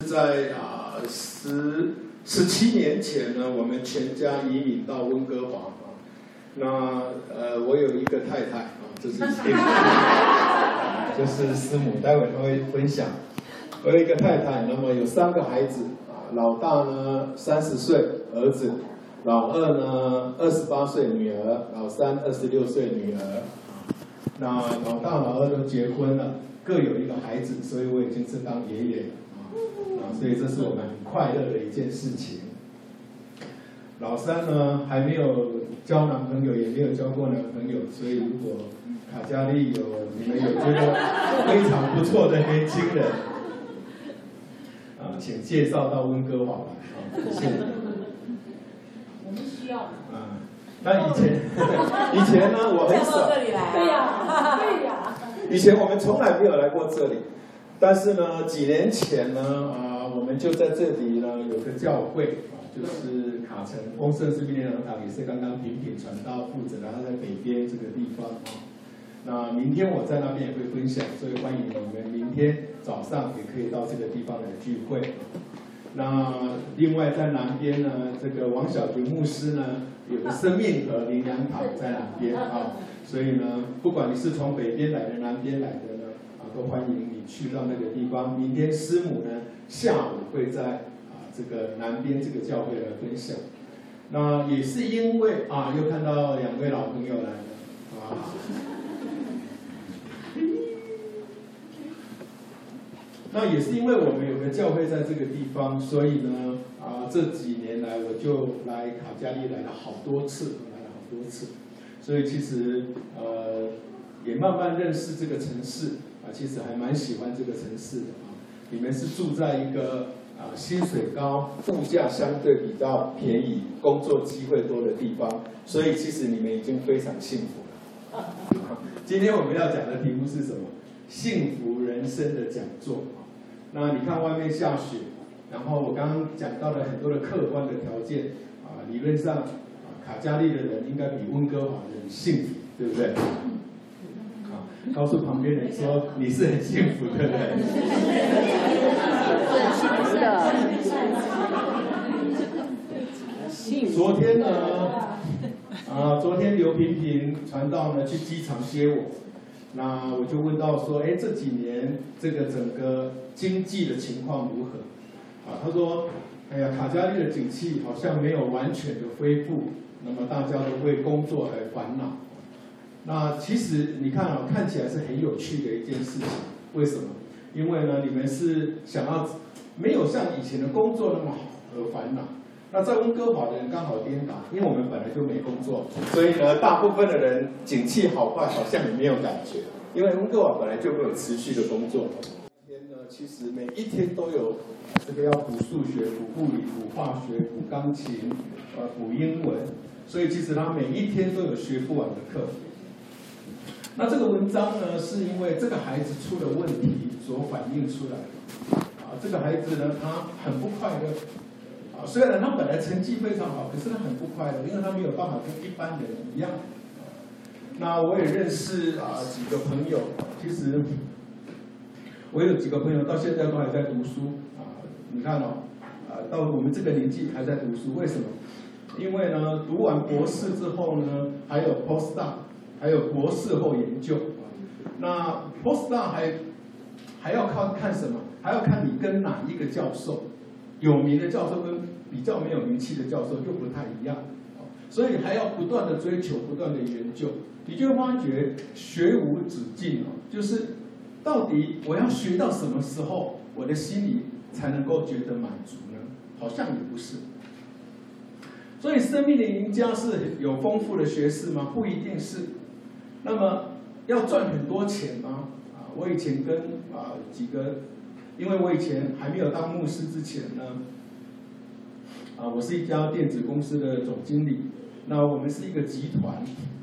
在17年前呢，我们全家移民到温哥华啊。那我有一个太太啊，这是就是师母，待会她会分享。我有一个太太，那么有3个孩子啊，老大呢30岁儿子，老二呢28岁女儿，老三26岁女儿。那老大老二都结婚了，各有一个孩子，所以我已经是当爷爷了啊，所以这是我们很快乐的一件事情。老三呢还没有交男朋友，也没有交过男朋友，所以如果卡加利你们有觉得非常不错的年轻人啊，请介绍到温哥华来啊，谢谢。 我们需要。 那以前呢，我很少。 这里来。对呀，对呀。 以前我们从来没有来过这里，但是呢，几年前呢，我们就在这里呢有个教会啊，就是卡城丰盛生命灵粮堂，也是刚刚平传道负责的，他在北边这个地方啊。那明天我在那边也会分享，所以欢迎我们明天早上也可以到这个地方来聚会。那另外在南边呢，这个王小平牧师呢有个生命和灵粮堂在南边啊，所以呢，不管你是从北边来的、南边来的呢，都欢迎你去到那个地方。明天师母呢下午会在这个南边这个教会来分享。那也是因为又看到2位老朋友来了那也是因为我们有个教会在这个地方，所以呢，这几年来我就来卡加利来了好多次，所以其实也慢慢认识这个城市其实还蛮喜欢这个城市的你们是住在一个薪水高、物价相对比较便宜、工作机会多的地方，所以其实你们已经非常幸福了。今天我们要讲的题目是什么？幸福人生的讲座。那你看外面下雪，然后我刚刚讲到了很多的客观的条件理论上卡加利的人应该比温哥华的人幸福，对不对？告诉旁边人说你是很幸福的人。昨天呢，昨天刘萍萍传道呢去机场接我。那我就问到说，这几年这个整个经济的情况如何？他说，卡加利的景气好像没有完全的恢复，那么大家都为工作而烦恼。那其实你看看起来是很有趣的一件事情，为什么？因为呢，你们是想要没有像以前的工作那么好而烦恼。那在温哥华的人刚好颠倒，因为我们本来就没工作，所以呢，大部分的人景气好坏好像也没有感觉，因为温哥华本来就没有持续的工作。今天呢，其实每一天都有这个要补数学、补物理、补化学、补钢琴、补英文，所以其实他每一天都有学不完的课。那这个文章呢，是因为这个孩子出了问题所反映出来的。这个孩子呢，他很不快乐。虽然他本来成绩非常好，可是他很不快乐，因为他没有办法跟一般人一样。那我也认识几个朋友，其实我有几个朋友到现在都还在读书你看到我们这个年纪还在读书，为什么？因为呢，读完博士之后呢，还有 postdoc， 还有博士后研究那 postdoc 还要看什么？还要看你跟哪一个教授。有名的教授跟比较没有名气的教授又不太一样，所以还要不断的追求，不断的研究，你就会发觉学无止境就是到底我要学到什么时候，我的心里才能够觉得满足呢？好像也不是。所以生命的赢家是有丰富的学识吗？不一定是。那么要赚很多钱吗？我以前跟几个。因为我以前还没有当牧师之前呢，我是一家电子公司的总经理。那我们是一个集团。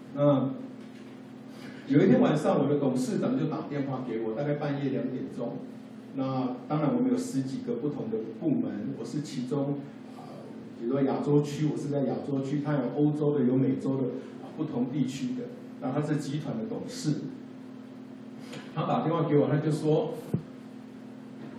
有一天晚上，我的董事长就打电话给我，大概半夜2点钟。那当然，我们有10几个不同的部门，我是其中比如说亚洲区，我是在亚洲区，他有欧洲的，有美洲的不同地区的。那他是集团的董事。他打电话给我，他就说。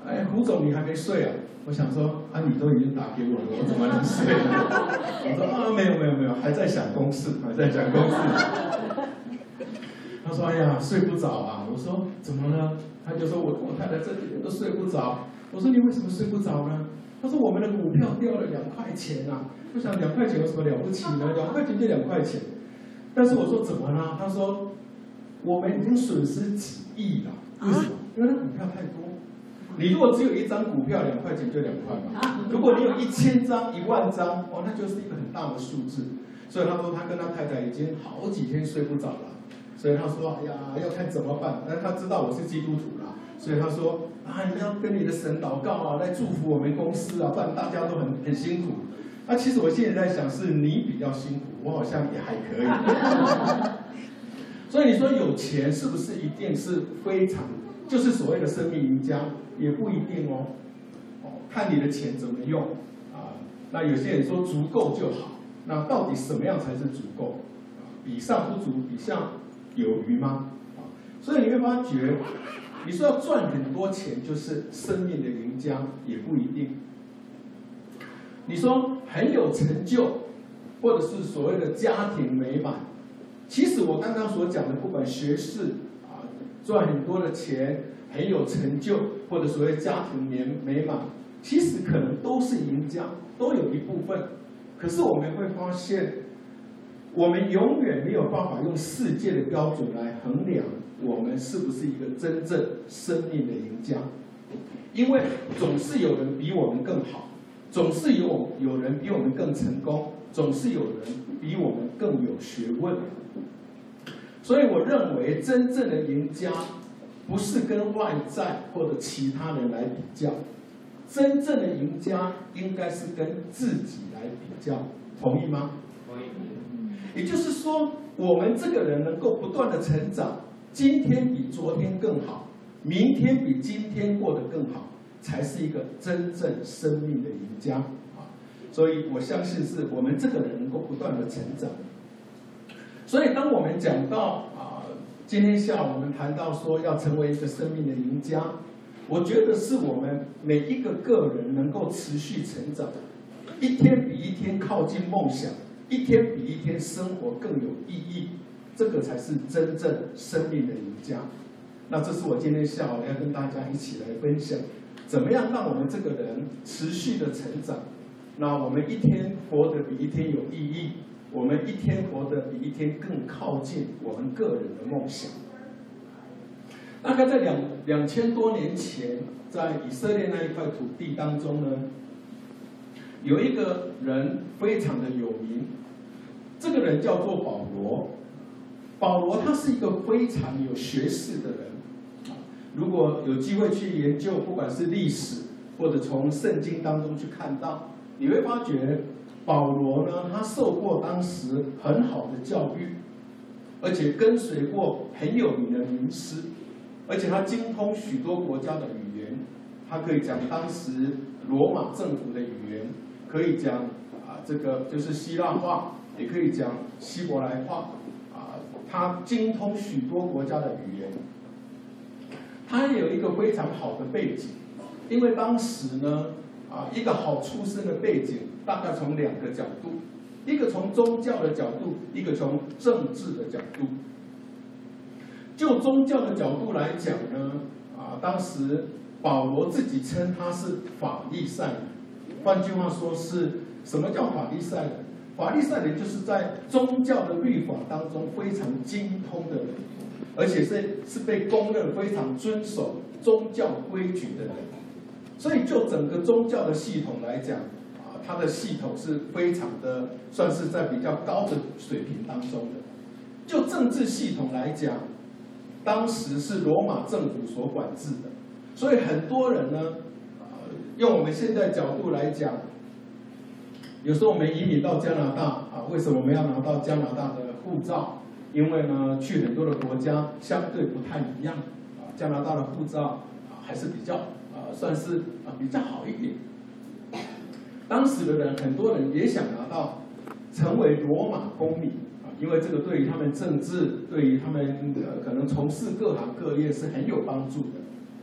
哎，胡总你还没睡啊？我想说啊，你都已经打给我了，我怎么能睡呢？我说啊，没有，还在想公事，还在讲公事。他说哎呀，睡不着啊。我说怎么了？他就说我太太这几天都睡不着。我说你为什么睡不着呢？他说我们的股票掉了2块钱啊。我想2块钱有什么了不起呢？2块钱就2块钱。但是我说怎么了？他说我们已经损失几亿了。为什么？因为它股票太多。你如果只有1张股票2块钱就2块嘛。如果你有1000张、10000张，哦，那就是一个很大的数字。所以他说他跟他太太已经好几天睡不着了。所以他说：“哎呀，要看怎么办。”但他知道我是基督徒啦，所以他说：“啊，你要跟你的神祷告啊，来祝福我们公司啊，不然大家都很辛苦。”那其实我现在在想，是你比较辛苦，我好像也还可以。所以你说有钱是不是一定是非常，就是所谓的生命赢家？也不一定哦。看你的钱怎么用啊。那有些人说足够就好，那到底什么样才是足够？比上不足，比下有余吗？所以你会发觉，你说要赚很多钱就是生命的赢家，也不一定。你说很有成就，或者是所谓的家庭美满，其实我刚刚所讲的，不管学士啊，赚很多的钱，很有成就，或者所谓家庭美满，其实可能都是赢家，都有一部分。可是我们会发现，我们永远没有办法用世界的标准来衡量我们是不是一个真正生命的赢家，因为总是有人比我们更好，总是有人比我们更成功，总是有人比我们更有学问。所以我认为真正的赢家不是跟外在或者其他人来比较，真正的赢家应该是跟自己来比较，同意吗？同意。也就是说，我们这个人能够不断的成长，今天比昨天更好，明天比今天过得更好，才是一个真正生命的赢家啊！所以我相信是我们这个人能够不断的成长。所以当我们讲到今天下午我们谈到说要成为一个生命的赢家，我觉得是我们每一个个人能够持续成长，一天比一天靠近梦想，一天比一天生活更有意义，这个才是真正生命的赢家。那这是我今天下午要跟大家一起来分享，怎么样让我们这个人持续的成长。那我们一天活得比一天有意义，我们一天活得比一天更靠近我们个人的梦想。大概在2000多年前，在以色列那一块土地当中呢，有一个人非常的有名，这个人叫做保罗。保罗他是一个非常有学识的人，如果有机会去研究，不管是历史或者从圣经当中去看到，你会发觉保罗呢，他受过当时很好的教育，而且跟随过很有名的名师，而且他精通许多国家的语言，他可以讲当时罗马政府的语言，可以讲这个就是希腊话，也可以讲希伯来话，他精通许多国家的语言。他也有一个非常好的背景，因为当时呢，一个好出身的背景，大概从2个角度，一个从宗教的角度，一个从政治的角度。就宗教的角度来讲呢，当时保罗自己称他是法利赛人，换句话说是什么叫法利赛人？法利赛人就是在宗教的律法当中非常精通的人，而且是被公认非常遵守宗教规矩的人。所以就整个宗教的系统来讲，它的系统是非常的算是在比较高的水平当中的。就政治系统来讲，当时是罗马政府所管制的，所以很多人呢，用我们现在角度来讲，有时候我们移民到加拿大为什么我们要拿到加拿大的护照？因为呢，去很多的国家相对不太一样，加拿大的护照还是比较算是比较好一点。当时的人，很多人也想拿到成为罗马公民因为这个对于他们政治，对于他们可能从事各行各业是很有帮助的。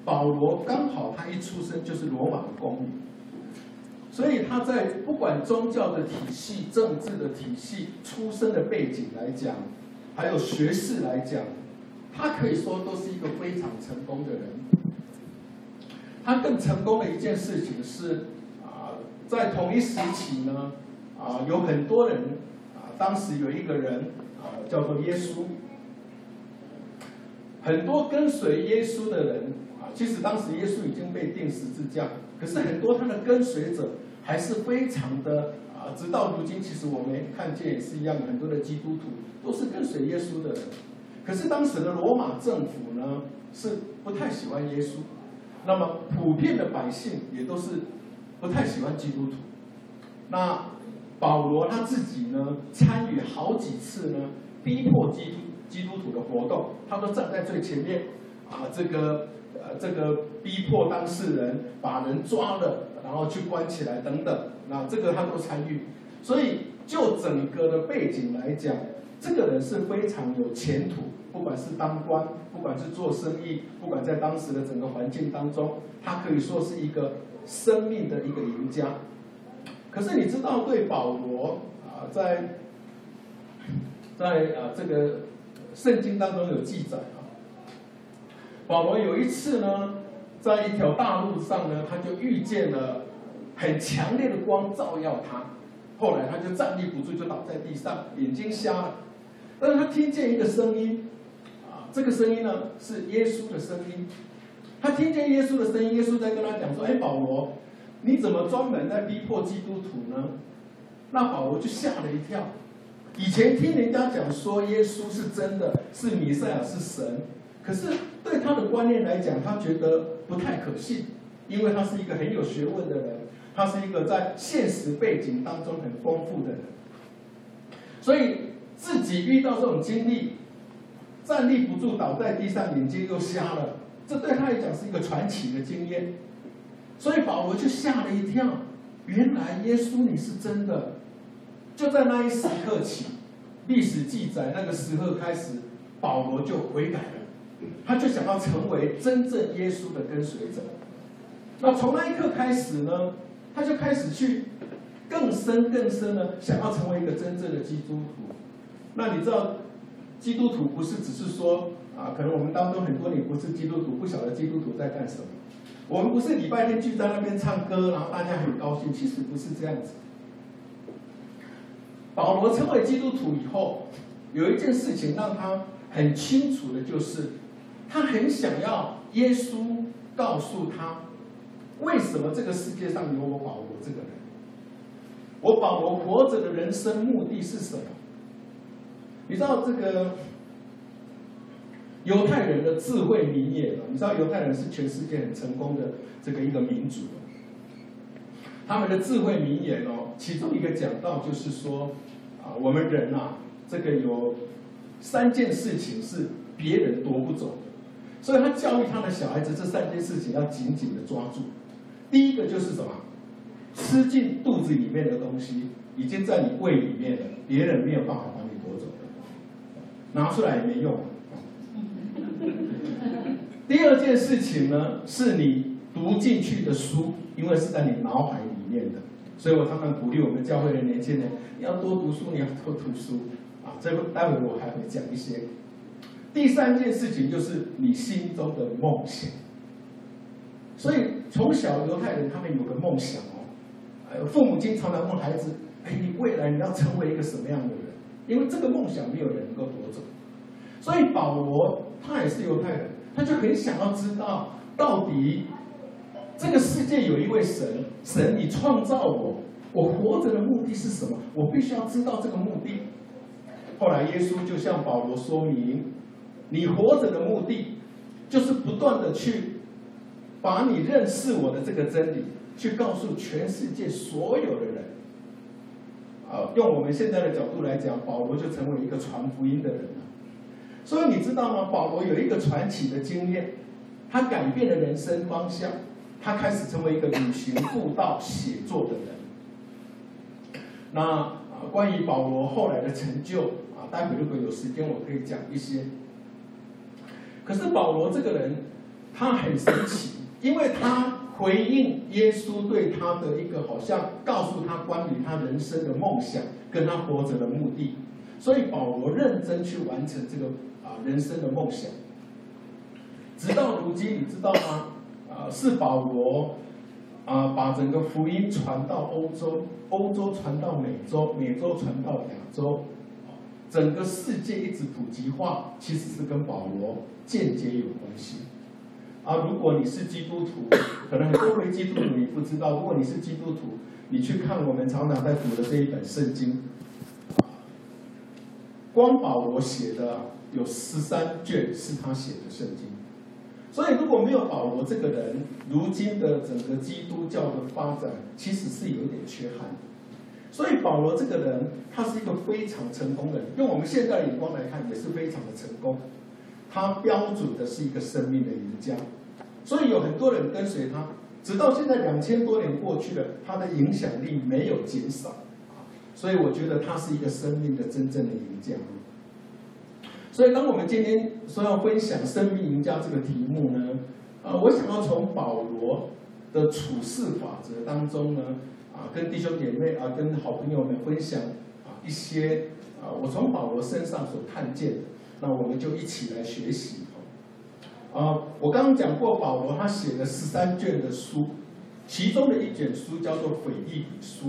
保罗刚好他一出生就是罗马的公民，所以他在不管宗教的体系、政治的体系、出生的背景来讲，还有学识来讲，他可以说都是一个非常成功的人。他更成功的一件事情是在同一时期呢，有很多人当时有一个人叫做耶稣，很多跟随耶稣的人其实当时耶稣已经被钉十字架，可是很多他的跟随者还是非常的直到如今，其实我们看见也是一样，很多的基督徒都是跟随耶稣的人。可是当时的罗马政府呢是不太喜欢耶稣，那么普遍的百姓也都是不太喜欢基督徒。那保罗他自己呢参与好几次呢逼迫基督徒的活动，他都站在最前面这个逼迫当事人，把人抓了，然后去关起来等等，那这个他都参与。所以就整个的背景来讲，这个人是非常有前途，不管是当官，不管是做生意，不管在当时的整个环境当中，他可以说是一个生命的一个赢家。可是你知道，对保罗在这个圣经当中有记载保罗有一次呢，在一条大路上呢，他就遇见了很强烈的光照耀他，后来他就站立不住，就倒在地上，眼睛瞎了。但是他听见一个声音这个声音呢是耶稣的声音。他听见耶稣的声音，耶稣在跟他讲说：“哎，保罗，你怎么专门在逼迫基督徒呢？”那保罗就吓了一跳。以前听人家讲说耶稣是真的，是弥赛亚，是神，可是对他的观念来讲，他觉得不太可信，因为他是一个很有学问的人，他是一个在现实背景当中很丰富的人，所以自己遇到这种经历，站立不住，倒在地上，眼睛又瞎了，这对他来讲是一个传奇的经验。所以保罗就吓了一跳，原来耶稣你是真的。就在那一时刻起，历史记载那个时刻开始，保罗就悔改了，他就想要成为真正耶稣的跟随者。那从那一刻开始呢，他就开始去更深的想要成为一个真正的基督徒。那你知道，基督徒不是只是说可能我们当中很多你不是基督徒，不晓得基督徒在干什么。我们不是礼拜天聚在那边唱歌，然后大家很高兴，其实不是这样子。保罗成为基督徒以后，有一件事情让他很清楚的就是，他很想要耶稣告诉他，为什么这个世界上有我保罗这个人，我保罗活着的人生目的是什么？你知道这个犹太人的智慧名言你知道犹太人是全世界很成功的这个一个民族，他们的智慧名言其中一个讲到就是说我们人这个有3件事情是别人夺不走的，所以他教育他的小孩子这3件事情要紧紧的抓住。第一个就是什么？吃进肚子里面的东西已经在你胃里面了，别人没有办法把你夺走的，拿出来也没用。第二件事情呢，是你读进去的书，因为是在你脑海里面的，所以我常常鼓励我们教会的年轻人，你要多读书，你要多读书待会我还会讲一些。第3件事情就是你心中的梦想。所以从小犹太人他们有个梦想父母经常问孩子，你未来你要成为一个什么样的人？因为这个梦想没有人能够夺走。所以保罗他也是犹太人，他就很想要知道，到底这个世界有一位神，神你创造我，我活着的目的是什么？我必须要知道这个目的。后来耶稣就向保罗说明，你活着的目的就是不断的去把你认识我的这个真理去告诉全世界所有的人。用我们现在的角度来讲，保罗就成为一个传福音的人了。所以你知道吗？保罗有一个传奇的经验，他改变了人生方向，他开始成为一个旅行布道写作的人。那关于保罗后来的成就待会如果有时间我可以讲一些。可是保罗这个人， 他很神奇，因为他回应耶稣对他的一个好像告诉他关于他人生的梦想跟他活着的目的，所以保罗认真去完成这个人生的梦想。直到如今，你知道吗？是保罗把整个福音传到欧洲，欧洲传到美洲，美洲传到亚洲，整个世界一直普及化，其实是跟保罗间接有关系。如果你是基督徒，可能很多非基督徒你不知道。如果你是基督徒，你去看我们常常在读的这一本圣经，光保罗写的有13卷是他写的圣经。所以如果没有保罗这个人，如今的整个基督教的发展其实是有点缺憾的。所以保罗这个人，他是一个非常成功的人，用我们现在的眼光来看，也是非常的成功。他标准的是一个生命的赢家，所以有很多人跟随他，直到现在2000多年过去了，他的影响力没有减少。所以我觉得他是一个生命的真正的赢家。所以当我们今天说要分享生命赢家这个题目呢，我想要从保罗的处事法则当中呢，跟弟兄姐妹跟好朋友们分享一些我从保罗身上所看见的，那我们就一起来学习。我刚刚讲过，保罗他写了13卷的书，其中的一卷书叫做《腓立比书》。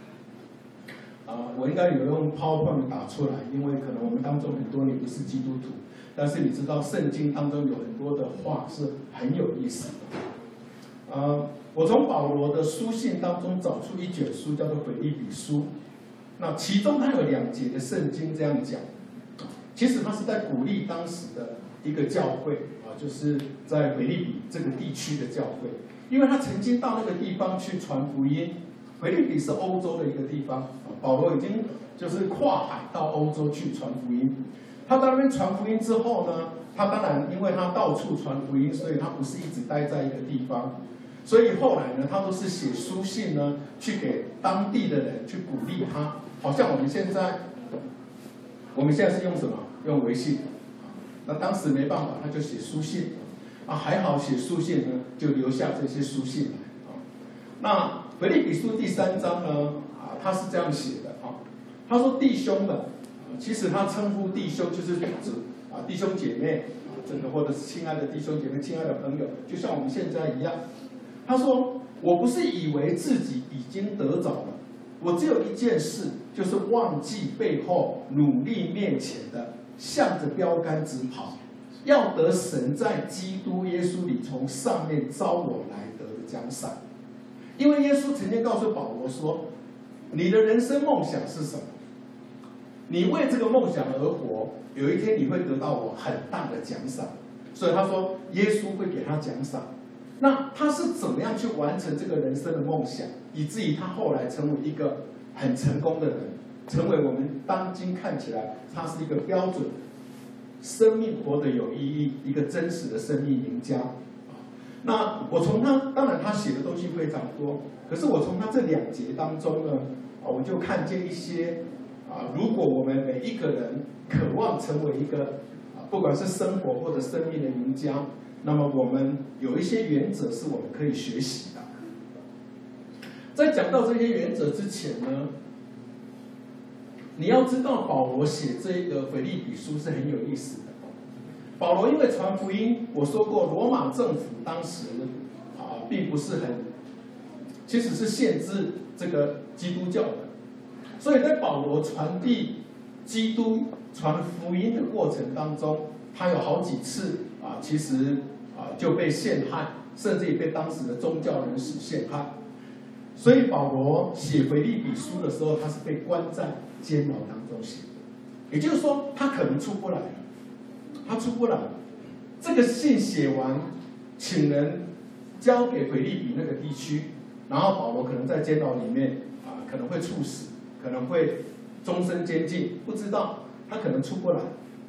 我应该有用 PowerPoint 打出来，因为可能我们当中很多你不是基督徒，但是你知道圣经当中有很多的话是很有意思的。我从保罗的书信当中找出一卷书叫做《腓立比书》，那其中它有2节的圣经这样讲，其实它是在鼓励当时的一个教会就是在腓立比这个地区的教会，因为他曾经到那个地方去传福音。腓立比是欧洲的一个地方，保罗已经就是跨海到欧洲去传福音。他到那边传福音之后呢，他当然因为他到处传福音，所以他不是一直待在一个地方，所以后来呢，他都是写书信呢，去给当地的人去鼓励他。好像我们现在是用什么？用微信。那当时没办法，他就写书信。还好写书信呢，就留下这些书信来。那腓立比书第3章呢，他是这样写的他说弟兄们，其实他称呼弟兄就是指弟兄姐妹，这个或者是亲爱的弟兄姐妹、亲爱的朋友，就像我们现在一样。他说我不是以为自己已经得着了，我只有一件事，就是忘记背后，努力面前的，向着标杆直跑，要得神在基督耶稣里从上面招我来得的奖赏。因为耶稣曾经告诉保罗说，你的人生梦想是什么？你为这个梦想而活，有一天你会得到我很大的奖赏。所以他说耶稣会给他奖赏。那他是怎么样去完成这个人生的梦想，以至于他后来成为一个很成功的人，成为我们当今看起来他是一个标准生命活得有意义，一个真实的生命赢家。那我从他，当然他写的东西非常多，可是我从他这2节当中呢，我就看见一些如果我们每一个人渴望成为一个不管是生活或者生命的赢家，那么我们有一些原则是我们可以学习的。在讲到这些原则之前呢，你要知道保罗写这个腓立比书是很有意思的。保罗因为传福音，我说过罗马政府当时并不是其实是限制这个基督教的，所以在保罗传递基督传福音的过程当中，他有好几次其实就被陷害，甚至也被当时的宗教人士陷害。所以保罗写腓立比书的时候，他是被关在监牢当中写的，也就是说他可能出不来。他出不来，这个信写完，请人交给腓立比那个地区，然后保罗可能在监牢里面可能会处死，可能会终身监禁，不知道他可能出不来。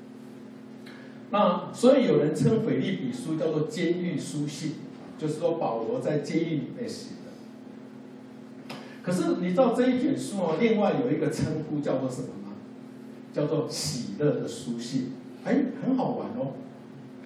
那所以有人称腓立比书叫做监狱书信，就是说保罗在监狱里面写的。可是你知道这一卷书另外有一个称呼叫做什么吗？叫做喜乐的书信。很好玩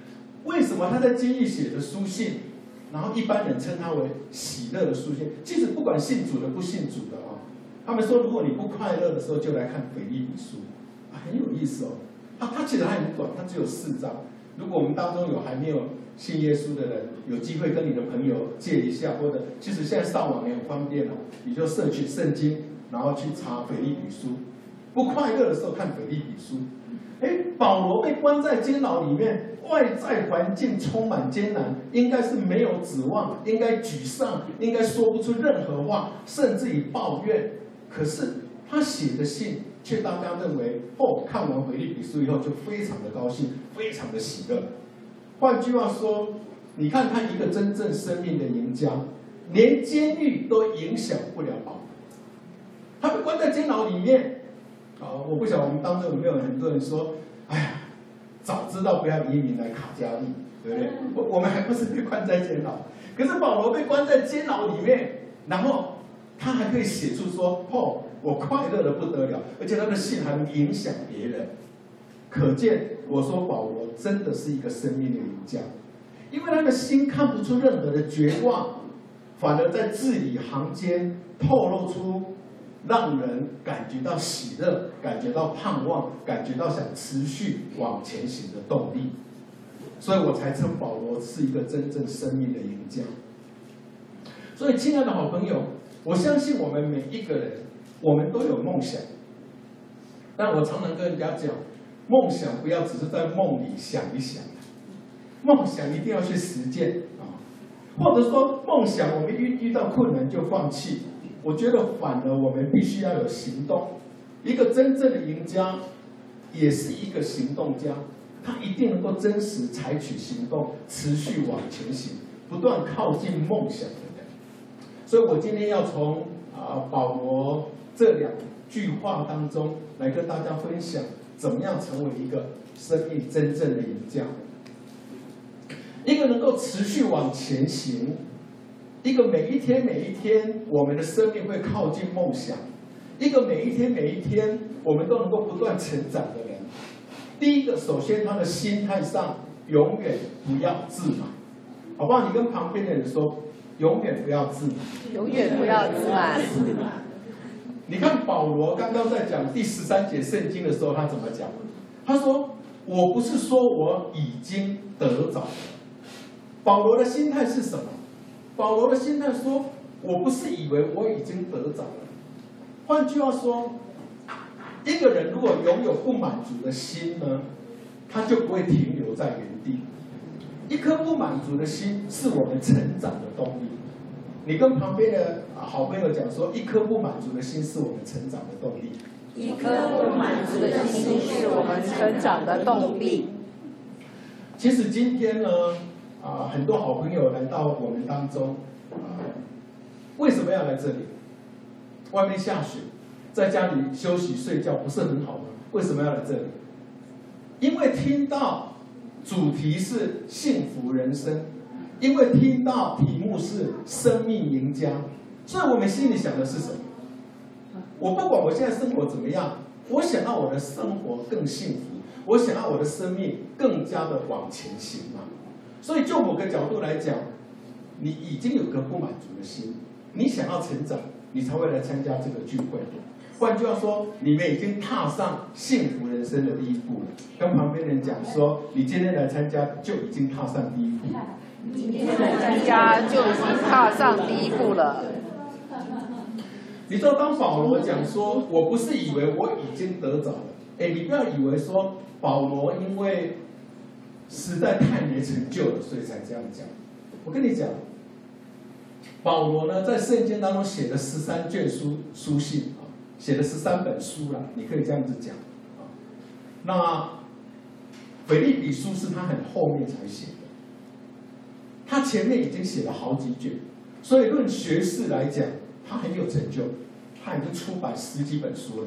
为什么他在监狱写的书信，然后一般人称它为喜乐的书信？其实不管信主的不信主的啊，他们说如果你不快乐的时候，就来看腓立比书，很有意思哦。它其实还很短，它只有4章。如果我们当中有还没有信耶稣的人，有机会跟你的朋友借一下，或者其实现在上网也很方便哦，你就摄取圣经，然后去查腓立比书。不快乐的时候看腓立比书。保罗被关在监牢里面，外在环境充满艰难，应该是没有指望，应该沮丧，应该说不出任何话，甚至于抱怨。可是他写的信，却大家认为，看完腓立比书以后就非常的高兴，非常的喜乐。换句话说，你看他一个真正生命的赢家，连监狱都影响不了保罗。他被关在监牢里面。我不晓得我们当中有没有很多人说，哎呀，早知道不要移民来卡加利，对不对？我们还不是被关在监牢，可是保罗被关在监牢里面，然后他还可以写出说，我快乐的不得了，而且他的信还能影响别人。可见我说保罗真的是一个生命的赢家，因为他的心看不出任何的绝望，反而在字里行间透露出让人感觉到喜乐，感觉到盼望，感觉到想持续往前行的动力。所以我才称保罗是一个真正生命的赢家。所以亲爱的好朋友，我相信我们每一个人，我们都有梦想，但我常常跟人家讲，梦想不要只是在梦里想一想，梦想一定要去实践啊，或者说梦想我们遇到困难就放弃。我觉得反而我们必须要有行动。一个真正的赢家，也是一个行动家，他一定能够真实采取行动，持续往前行，不断靠近梦想的人。所以我今天要从保罗这2句话当中来跟大家分享，怎么样成为一个生命真正的赢家，一个能够持续往前行。一个每一天，我们的生命会靠近梦想；一个每一天，我们都能够不断成长的人。第一个，首先他的心态上永远不要自满，好不好？你跟旁边的人说，永远不要自满， 永远不要自满。 你看保罗刚刚在讲第13节圣经的时候，他怎么讲？他说：“我不是说我已经得着了。”保罗的心态是什么？保罗的心态说：“我不是以为我已经得着了。”换句话说，一个人如果拥有不满足的心呢，他就不会停留在原地。一颗不满足的心是我们成长的动力。你跟旁边的好朋友讲说，一颗不满足的心是我们成长的动力。 一颗不满足的心是我们成长的动力。 其实今天呢，很多好朋友来到我们当中，为什么要来这里？外面下雪，在家里休息睡觉不是很好吗？为什么要来这里？因为听到主题是幸福人生，因为听到题目是生命赢家，所以我们心里想的是什么？我不管我现在生活怎么样，我想要我的生活更幸福，我想要我的生命更加的往前行嘛。所以就某个角度来讲，你已经有个不满足的心，你想要成长，你才会来参加这个聚会。换句话说，你们已经踏上幸福人生的第一步了。跟旁边人讲说，你今天来参加就已经踏上第一步。 今天来参加就已经踏上第一步了。 你知道，当保罗讲说，我不是以为我已经得着了，你不要以为说保罗因为实在太没成就了，所以才这样讲。我跟你讲，保罗呢在圣经当中写了13卷书信啊，写了13本书了，你可以这样子讲啊。那腓立比书是他很后面才写的，他前面已经写了好几卷，所以论学识来讲，他很有成就，他已经出版10几本书了。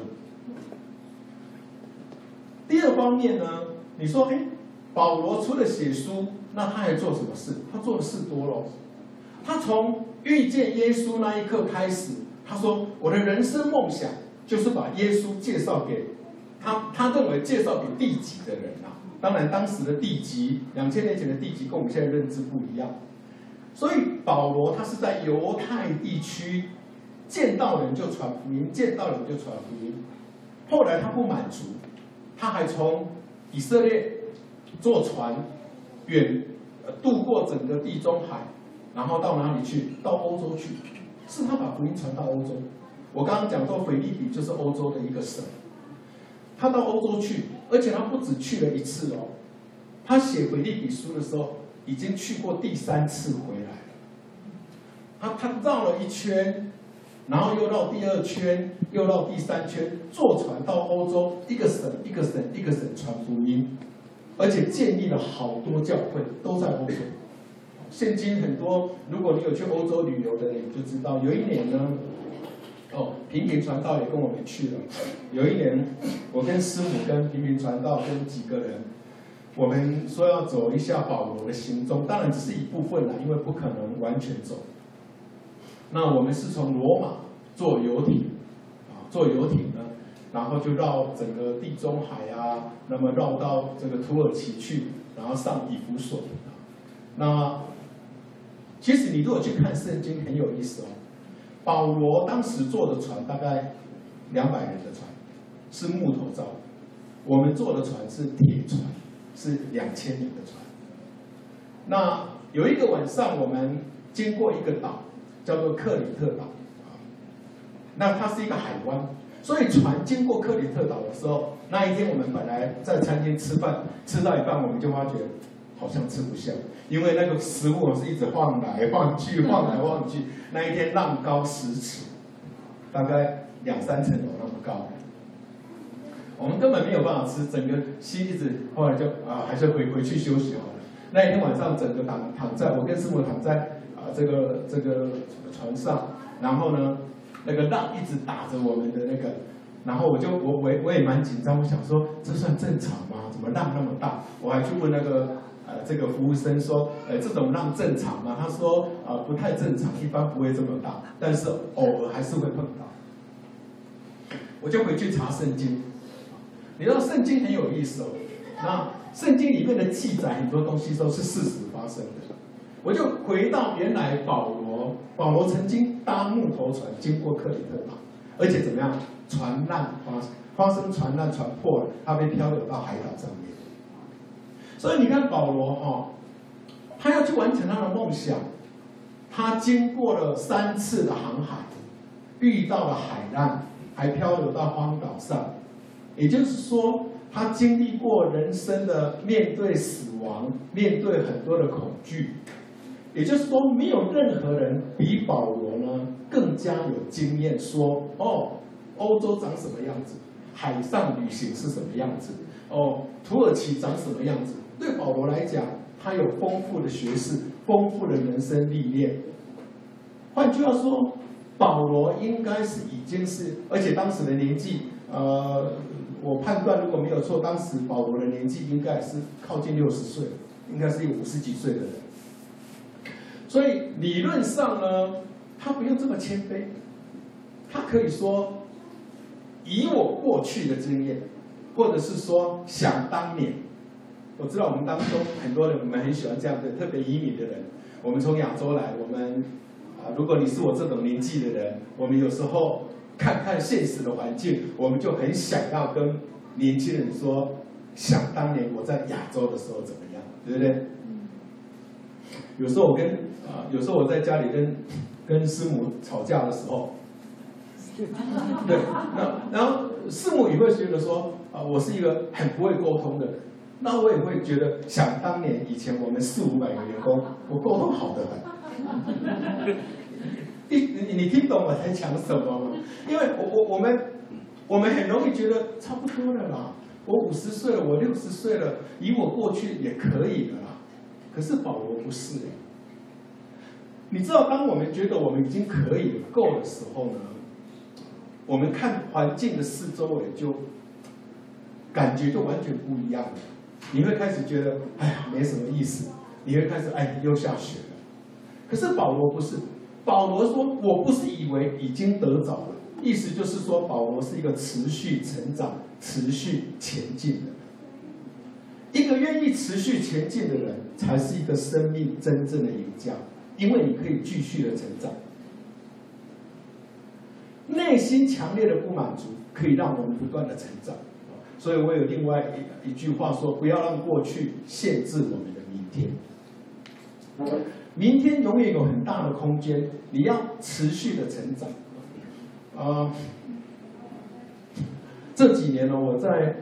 第二方面呢，你说，保罗除了写书，那他还做什么事？他做的事多了。他从遇见耶稣那一刻开始，他说：“我的人生梦想就是把耶稣介绍给他认为介绍给第几的人啊？ 当然当时的地级，2000年前的地级跟我们现在认知不一样，所以保罗他是在犹太地区见到人就传福音，见到人就传福音。后来他不满足，他还从以色列坐船渡过整个地中海，然后到哪里去？到欧洲去，是他把福音传到欧洲。我刚刚讲到腓立比就是欧洲的一个省，他到欧洲去，而且他不止去了一次哦，他写腓立比书的时候已经去过第3次回来了。他绕了一圈，然后又绕第2圈，又绕第3圈，坐船到欧洲，一个省一个省一个省传福音，而且建立了好多教会，都在欧洲。现今很多，如果你有去欧洲旅游的人，你就知道，有一年呢，平平传道也跟我们去了。有一年，我跟师母、跟平平传道、跟几个人，我们说要走一下保罗的行踪，当然只是一部分啦，因为不可能完全走。那我们是从罗马坐游艇，坐游艇呢，然后就绕整个地中海啊，那么绕到这个土耳其去，然后上以弗所。那其实你如果去看圣经，很有意思哦。保罗当时坐的船大概200人的船，是木头造的；我们坐的船是铁船，是2000人的船。那有一个晚上，我们经过一个岛，叫做克里特岛。那它是一个海湾，所以船经过克里特岛的时候，那一天我们本来在餐厅吃饭，吃到一半我们就发觉好像吃不下，因为那个食物是一直晃来晃去，晃来晃去。那一天浪高10尺，大概2、3层楼那么高，我们根本没有办法吃，整个心一直后来就还是回去休息好了。那一天晚上整个躺在我跟师母躺在这个船上，然后呢，那个浪一直打着我们的那个，然后我也蛮紧张，我想说这算正常吗？怎么浪那么大？我还去问那个这个服务生说，这种浪正常吗？他说不太正常，一般不会这么大，但是偶尔还是会碰到。我就回去查圣经，你知道圣经很有意思哦。那圣经里面的记载很多东西都是事实发生的。我就回到原来保罗曾经搭木头船经过克里特岛，而且怎么样？船难发生船难，船破了，他被漂流到海岛上面。所以你看保罗他要去完成他的梦想，他经过了3次的航海，遇到了海难，还漂流到荒岛上。也就是说，他经历过人生的面对死亡，面对很多的恐惧。也就是说，没有任何人比保罗呢更加有经验说，欧洲长什么样子，海上旅行是什么样子，土耳其长什么样子。对保罗来讲，他有丰富的学识，丰富的人生历练。换句话说，保罗应该是已经是，而且当时的年纪，我判断如果没有错，当时保罗的年纪应该是靠近60岁，应该是有50几岁的人。所以理论上呢，他不用这么谦卑，他可以说，以我过去的经验，或者是说想当年。我知道我们当中很多人，我们很喜欢这样的，特别移民的人。我们从亚洲来，我们如果你是我这种年纪的人，我们有时候看看现实的环境，我们就很想要跟年轻人说，想当年我在亚洲的时候怎么样，对不对？有时候我在家里跟师母吵架的时候，对，然后师母也会觉得说，我是一个很不会沟通的人。那我也会觉得，想当年以前我们400-500个员工，我沟通好得很。你听懂我在讲什么吗？因为我们很容易觉得差不多了啦，我50岁了，我60岁了，以我过去也可以了啦。可是保罗不是。你知道，当我们觉得我们已经可以了够的时候呢，我们看环境的四周围就感觉就完全不一样了。你会开始觉得，哎呀，没什么意思。你会开始，又下雪了。可是保罗不是，保罗说，我不是以为已经得着了，意思就是说，保罗是一个持续成长、持续前进的。 一个愿意持续前进的人，才是一个生命真正的赢家，因为你可以继续的成长。内心强烈的不满足，可以让我们不断的成长。所以我有另外一句话说：不要让过去限制我们的明天。明天永远有很大的空间，你要持续的成长。这几年呢，我在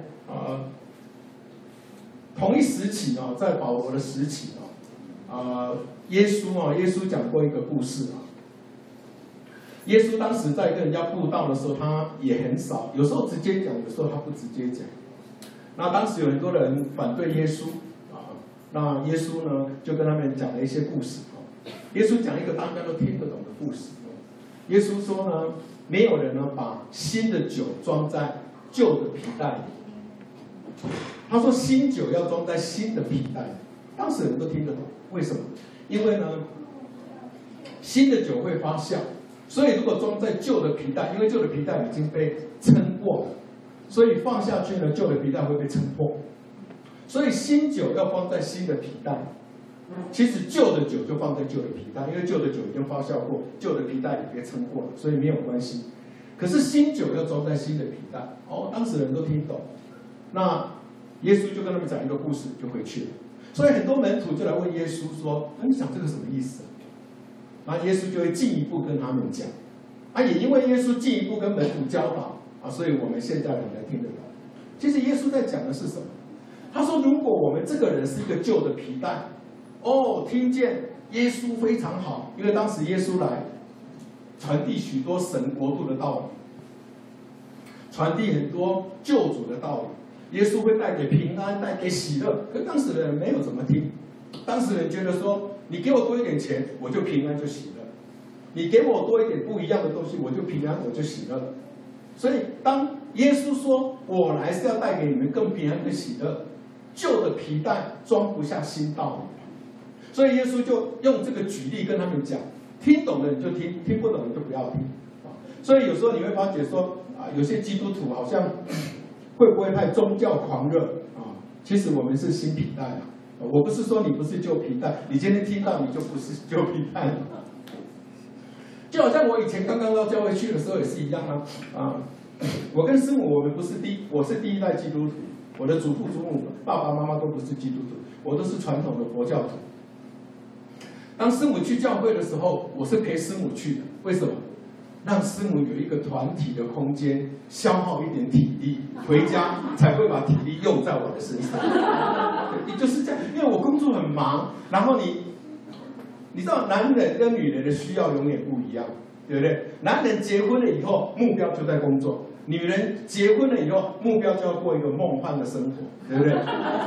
同一时期啊，在保罗的时期耶稣讲过一个故事啊。耶稣当时在跟人家布道的时候，他也很少，有时候直接讲，有时候他不直接讲。那当时有很多人反对耶稣那耶稣呢就跟他们讲了一些故事耶稣讲一个大家都听得懂的故事耶稣说呢，没有人呢把新的酒装在旧的皮袋里。他说新酒要装在新的皮袋里。当时人都听得懂，为什么？因为呢，新的酒会发酵。所以，如果装在旧的皮袋，因为旧的皮袋已经被撑过了，所以放下去呢，旧的皮袋会被撑破。所以新酒要放在新的皮袋。其实旧的酒就放在旧的皮袋，因为旧的酒已经发酵过，旧的皮袋也被撑过了，所以没有关系。可是新酒要装在新的皮袋。当时人都听懂。那耶稣就跟他们讲一个故事，就回去了。所以很多门徒就来问耶稣说：“你讲这个什么意思？”然后耶稣就会进一步跟他们讲，也因为耶稣进一步跟门徒教导所以我们现在人才听得懂。其实耶稣在讲的是什么？他说，如果我们这个人是一个旧的皮带，听见耶稣非常好，因为当时耶稣来传递许多神国度的道理，传递很多救主的道理，耶稣会带给平安，带给喜乐。可当时的人没有怎么听，当时人觉得说，你给我多一点钱，我就平安就喜乐；你给我多一点不一样的东西，我就平安，我就喜乐。所以，当耶稣说我来是要带给你们更平安的喜乐，旧的皮带装不下新道理，所以耶稣就用这个举例跟他们讲，听懂的你就听，听不懂的就不要听。所以有时候你会发觉说有些基督徒好像会不会太宗教狂热其实我们是新皮带我不是说你不是旧皮带，你今天听到你就不是旧皮带了。就好像我以前刚刚到教会去的时候也是一样我跟师母我是第一代基督徒，我的祖父祖母爸爸妈妈都不是基督徒，我都是传统的佛教徒。当师母去教会的时候，我是陪师母去的，为什么？让师母有一个团体的空间，消耗一点体力，回家才会把体力用在我的身上。也就是这样，因为我工作很忙，然后你知道，男人跟女人的需要永远不一样，对不对？男人结婚了以后，目标就在工作；女人结婚了以后，目标就要过一个梦幻的生活，对不对？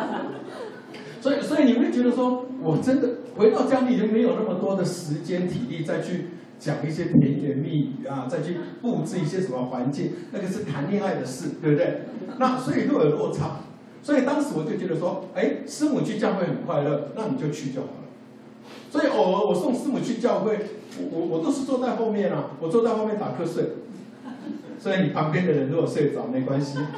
所以你会觉得说，我真的回到家里就没有那么多的时间体力再去讲一些甜言蜜语再去布置一些什么环境，那个是谈恋爱的事，对不对？那所以就有落差。所以当时我就觉得说，师母去教会很快乐，那你就去就好了。所以偶尔我送师母去教会，我都是坐在后面我坐在后面打瞌睡。所以你旁边的人如果睡着没关系。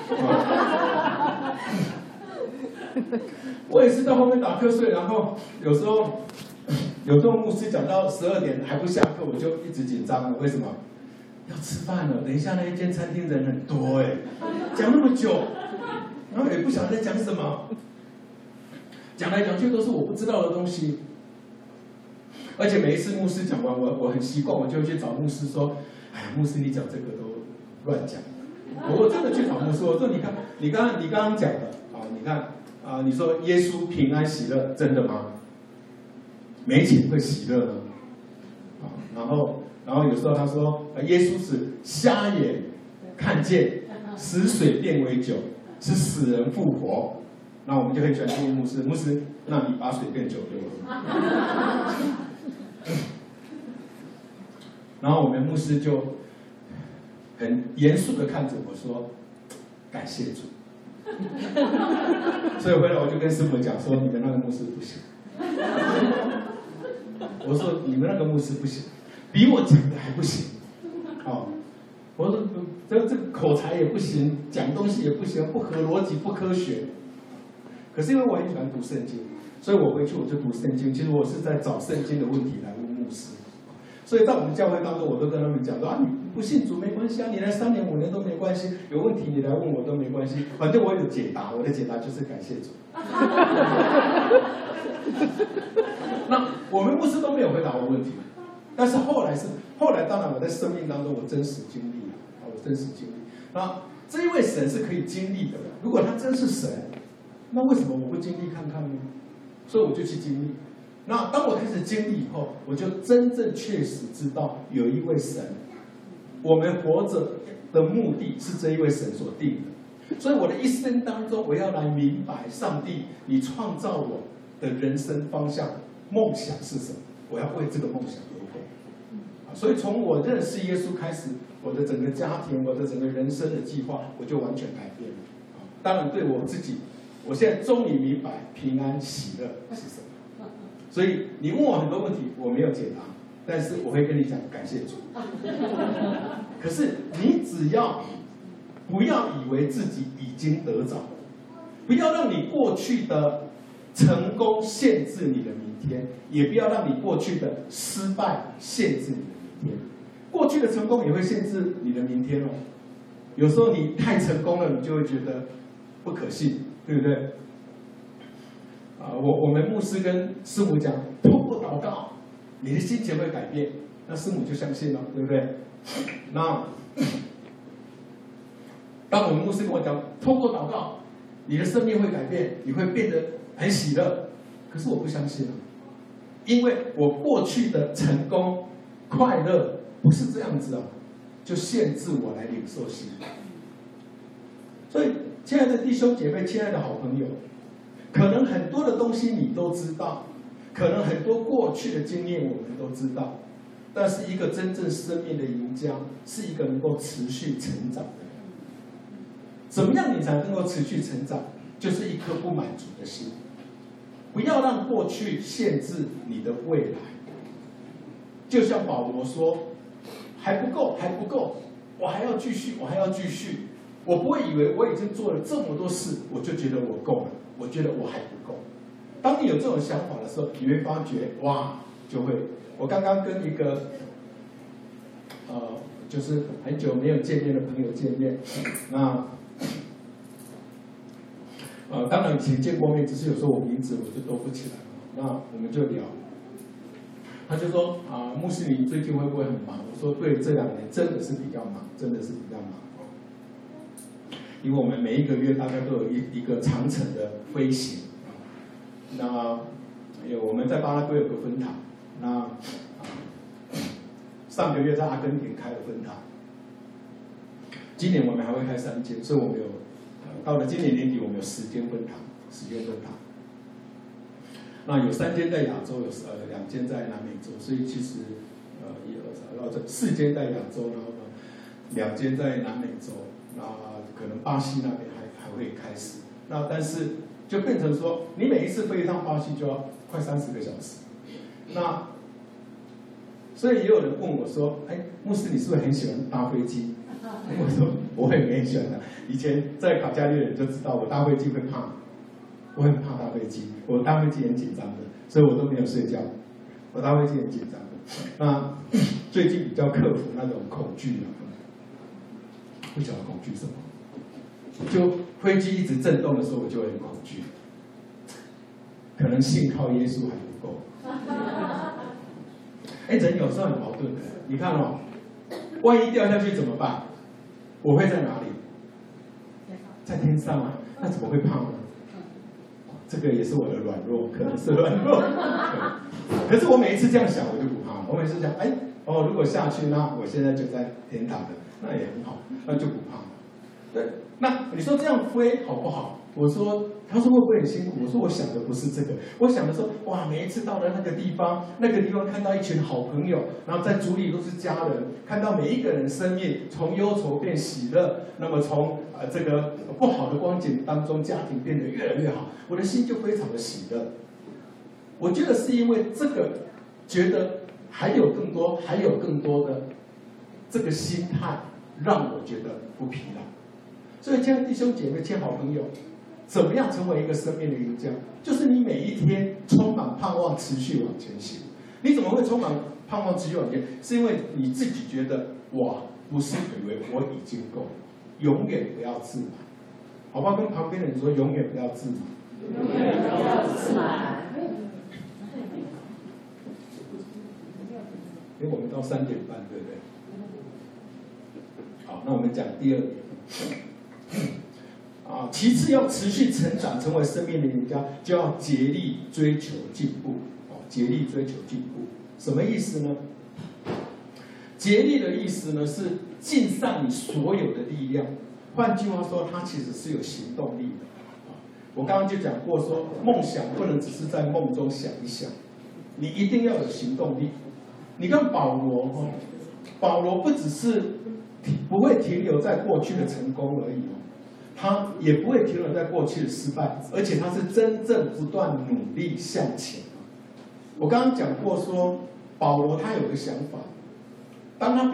我也是在后面打瞌睡，然后有时候牧师讲到12点还不下课，我就一直紧张了。为什么？要吃饭了，等一下那一间餐厅人很多讲那么久，然后也不晓得在讲什么，讲来讲去都是我不知道的东西。而且每一次牧师讲完，我很习惯，我就去找牧师说：“哎呀，牧师你讲这个都乱讲。”我真的去找牧师，我说：“你刚刚讲的你看。”你说耶稣平安喜乐，真的吗？没钱会喜乐呢？然后有时候他说，耶稣使瞎眼看见，使水变为酒，使死人复活。那我们就很喜欢问牧师，那你把水变酒给我。然后我们牧师就很严肃的看着我说：“感谢主。”所以回来我就跟师母讲说，你们那个牧师不行。我说你们那个牧师不行，比我讲的还不行。我说这个口才也不行，讲东西也不行，不合逻辑，不科学。可可是因为我很喜欢读圣经，所以我回去我就读圣经。其实我是在找圣经的问题来问牧师。所以在我们教会当中，我都跟他们讲说啊，你不信主没关系啊，你来3年5年都没关系，有问题你来问我都没关系，反正我有解答，我的解答就是感谢主。那我们牧师都没有回答我问题，但是后来当然我在生命当中我真实经历了啊，我真实经历。那这一位神是可以经历的，如果他真是神，那为什么我不经历看看呢？所以我就去经历。那当我开始经历以后，我就真正确实知道有一位神，我们活着的目的是这一位神所定的。所以我的一生当中，我要来明白上帝，你创造我的人生方向、梦想是什么？我要为这个梦想而活。所以从我认识耶稣开始，我的整个家庭、我的整个人生的计划，我就完全改变了。当然，对我自己，我现在终于明白平安喜乐是什么。所以你问我很多问题，我没有解答，但是我会跟你讲感谢主。可是你只要不要以为自己已经得着，不要让你过去的成功限制你的明天，也不要让你过去的失败限制你的明天。过去的成功也会限制你的明天哦。有时候你太成功了，你就会觉得不可信，对不对？我们牧师跟师母讲，透过祷告，你的心情会改变。那师母就相信了，对不对？那当我们牧师跟我讲，透过祷告，你的生命会改变，你会变得很喜乐。可是我不相信了，因为我过去的成功、快乐不是这样子啊，就限制我来领受喜乐。所以，亲爱的弟兄姐妹，亲爱的好朋友。可能很多的东西你都知道，可能很多过去的经验我们都知道，但是一个真正生命的赢家，是一个能够持续成长的人。怎么样你才能够持续成长？就是一颗不满足的心，不要让过去限制你的未来。就像保罗说，还不够，还不够，我还要继续，我还要继续。我不会以为我已经做了这么多事，我就觉得我够了。我觉得我还不够。当你有这种想法的时候，你会发觉，哇，就会。我刚刚跟一个，就是很久没有见面的朋友见面，那，当然以前见过面，只是有时候我名字我就都不起来。那我们就聊，他就说牧师你最近会不会很忙？我说对，这2年真的是比较忙，真的是比较忙。因为我们每一个月大概都有一个长程的飞行，那我们在巴拉圭有个分堂，那上个月在阿根廷开了分堂，今年我们还会开3间，所以我们有到了今年年底我们有10间分堂，10间分堂。那有3间在亚洲，有2间在南美洲，所以其实4间在亚洲，然后2间在南美洲。那可能巴西那边还会开始，那但是就变成说，你每一次飞一趟巴西就要快30个小时。那所以也有人问我说：“哎，牧师，你是不是很喜欢搭飞机？”我说：“我也很喜欢的。以前在卡加利人就知道我搭飞机会怕，我很怕搭飞机，我搭飞机很紧张的，所以我都没有睡觉。我搭飞机很紧张的。那最近比较克服那种恐惧了。”不晓得恐惧什么，就飞机一直震动的时候，我就会很恐惧。可能信靠耶稣还不够。人有时候很矛盾的。你看哦，万一掉下去怎么办？我会在哪里？在天上啊，那怎么会怕呢？这个也是我的软弱，可能是软弱。可是我每一次这样想，我就不怕了。我每次想，如果下去，那我现在就在天堂了。那也很好，那就不怕。对，那你说这样飞好不好？我说，他说会不会很辛苦？我说我想的不是这个，我想的说，哇，每一次到了那个地方看到一群好朋友，然后在主里都是家人，看到每一个人生命从忧愁变喜乐，那么从这个不好的光景当中，家庭变得越来越好，我的心就非常的喜乐。我觉得是因为这个，觉得还有更多的这个心态。让我觉得不疲劳，所以亲爱的弟兄姐妹、亲好朋友， 怎么样成为一个生命的赢家？就是你每一天充满盼望，持续往前行。你怎么会充满盼望，持续往前？是因为你自己觉得哇，不是以为我已经够了，永远不要自满，好不好？跟旁边的人说，永远不要自满。 永远不要自满。 因为我们到3点半，对不对？好，那我们讲第二点。其次要持续成长，成为生命的赢家，就要竭力追求进步。竭力追求进步，什么意思呢？竭力的意思呢，是尽上你所有的力量。换句话说，它其实是有行动力的。我刚刚就讲过说，梦想不能只是在梦中想一想，你一定要有行动力。你看保罗，保罗不只是不会停留在过去的成功而已，他也不会停留在过去的失败，而且他是真正不断努力向前。我刚刚讲过说，保罗他有个想法，当他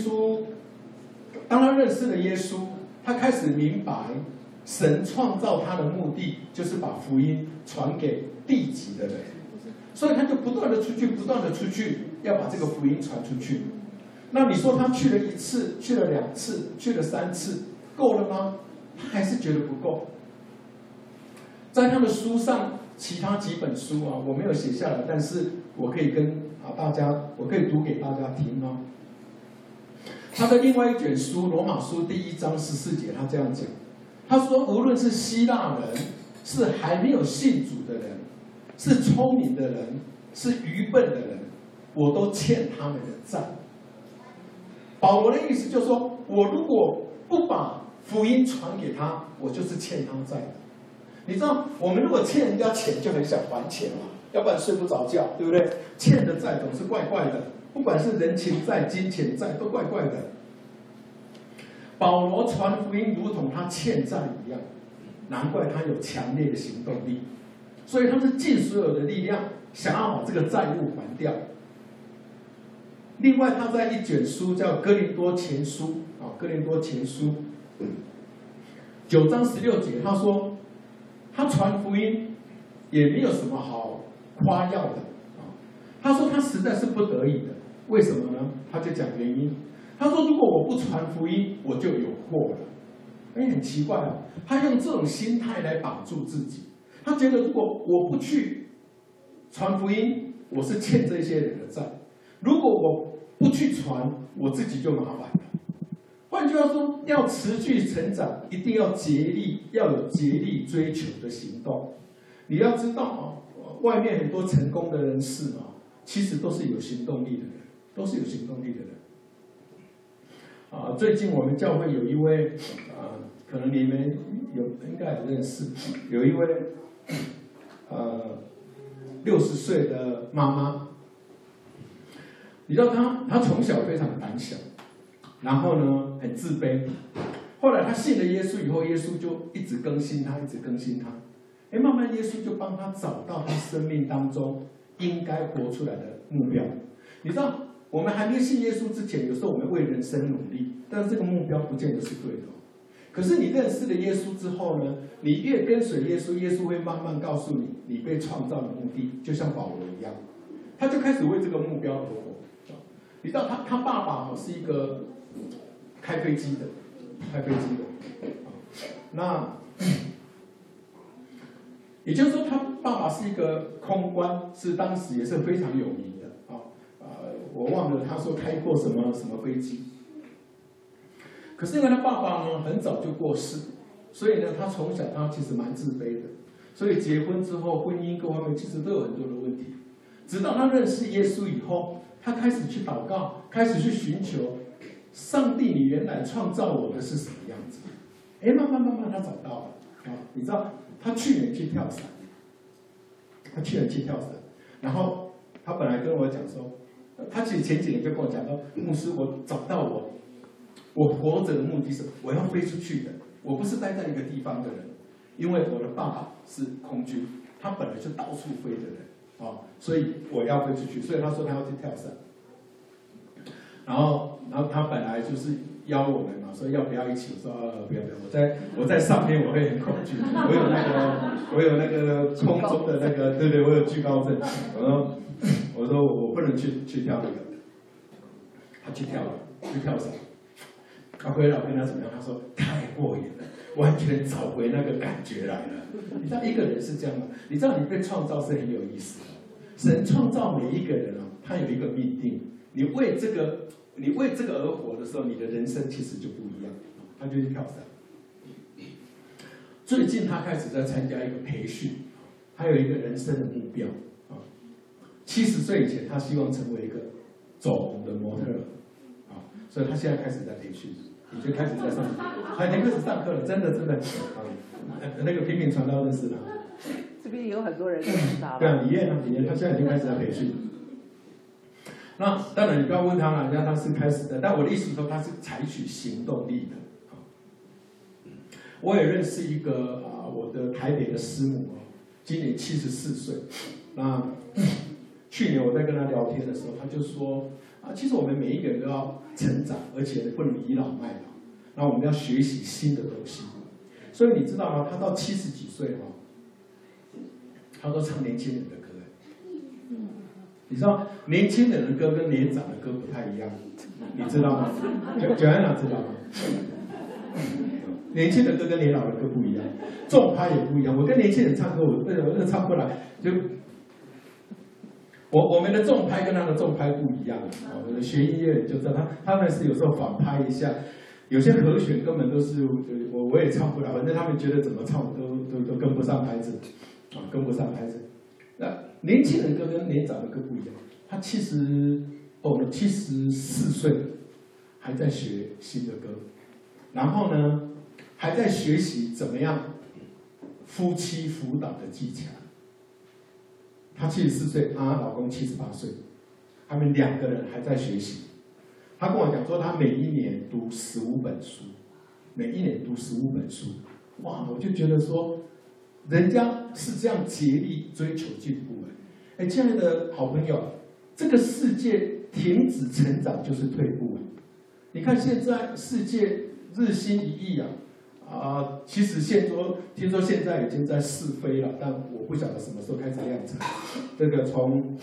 认识了耶稣，他开始明白神创造他的目的就是把福音传给地级的人，所以他就不断的出去，不断的出去，要把这个福音传出去。那你说他去了1次，去了2次，去了3次，够了吗？他还是觉得不够。在他的书上，其他几本书我没有写下来，但是我可以我可以读给大家听哦。他的另外一卷书《罗马书》第1章14节，他这样讲，他说：“无论是希腊人，是还没有信主的人，是聪明的人，是愚笨的人，我都欠他们的债。”保罗的意思就是说，我如果不把福音传给他，我就是欠他债的。你知道，我们如果欠人家钱，就很想还钱嘛，要不然睡不着觉，对不对？欠的债总是怪怪的，不管是人情债、金钱债，都怪怪的。保罗传福音如同他欠债一样，难怪他有强烈的行动力，所以他是尽所有的力量，想要把这个债务还掉。另外，他在一卷书叫《哥林多前书》哥林多前书9章16节，他说他传福音也没有什么好夸耀的他说他实在是不得已的，为什么呢？他就讲原因。他说如果我不传福音，我就有祸了。很奇怪他用这种心态来绑住自己。他觉得如果我不去传福音，我是欠这些人的债。如果我不去传，我自己就麻烦了。换句话说，要持续成长，一定要要有竭力追求的行动。你要知道外面很多成功的人士其实都是有行动力的人，都是有行动力的人。最近我们教会有一位可能你们应该有认识，有一位60岁的妈妈。你知道他从小非常胆小，然后呢很自卑。后来他信了耶稣以后，耶稣就一直更新他，一直更新他。慢慢耶稣就帮他找到他生命当中应该活出来的目标。你知道，我们还没信耶稣之前，有时候我们为人生努力，但是这个目标不见得是对的。可是你认识了耶稣之后呢，你越跟随耶稣，耶稣会慢慢告诉你，你被创造的目的，就像保罗一样，他就开始为这个目标而活。你知道他爸爸是一个开飞机的，那也就是说他爸爸是一个空官，是当时也是非常有名的我忘了他说开过什么飞机。可是因为他爸爸呢很早就过世，所以呢他从小他其实蛮自卑的，所以结婚之后婚姻各方面其实都有很多的问题。直到他认识耶稣以后，他开始去祷告，开始去寻求上帝，你原来创造我的是什么样子？慢慢他找到了你知道他去年去跳伞，然后他本来跟我讲说，他其实前几年就跟我讲说，牧师，我找到我活着的目的是我要飞出去的，我不是待在一个地方的人，因为我的爸爸是空军，他本来就到处飞的人所以我要飞出去，所以他说他要去跳伞。然后他本来就是邀我们嘛，说要不要一起？我说不要，我在上面我会很恐惧，我有那个空中的那个，对，我有惧高症。我说我不能去跳那个，他去跳了，去跳伞。他回来我跟他怎么样？他说太过瘾了，完全找回那个感觉来了。你知道一个人是这样吗？你知道你被创造是很有意思的。神创造每一个人啊，他有一个命定。你为这个而活的时候，你的人生其实就不一样。他就去跳伞。最近他开始在参加一个培训，他有一个人生的目标啊。70岁以前，他希望成为一个走红的模特啊，所以他现在开始在培训，已经开始在上课，他已经开始上课了，真的啊。那个平民传道认识他。 这边有很多人认识他。 对啊，李燕，他现在已经开始在培训。那当然，你不要问他了，人家他是开始的。但我的意思说，他是采取行动力的。我也认识一个我的台北的师母今年74岁。那去年我在跟他聊天的时候，他就说其实我们每一个人都要成长，而且不能倚老卖老。那我们要学习新的东西。所以你知道吗？他到70几岁他都唱年轻人的歌。你知道年轻人的歌跟年长的歌不太一样，你知道吗？九安娜知道吗？年轻的歌跟年老的歌不一样，重拍也不一样。我跟年轻人唱歌，我唱不来。就我们的重拍跟他的重拍不一样。我们学音乐就知道他们是有时候反拍一下，有些和弦根本都是我也唱不来，反正他们觉得怎么唱都跟不上拍子，跟不上拍子。那年轻人歌跟年长的歌不一样，他74岁还在学新的歌，然后呢还在学习怎么样夫妻辅导的技巧。他74岁，她老公78岁，他们2个人还在学习。他跟我讲说，他每一年读15本书，每一年读15本书。哇，我就觉得说，人家是这样竭力追求进步的。亲爱的好朋友，这个世界停止成长就是退步。你看现在世界日新一异其实听说现在已经在试飞了，但我不晓得什么时候开始量产。这个从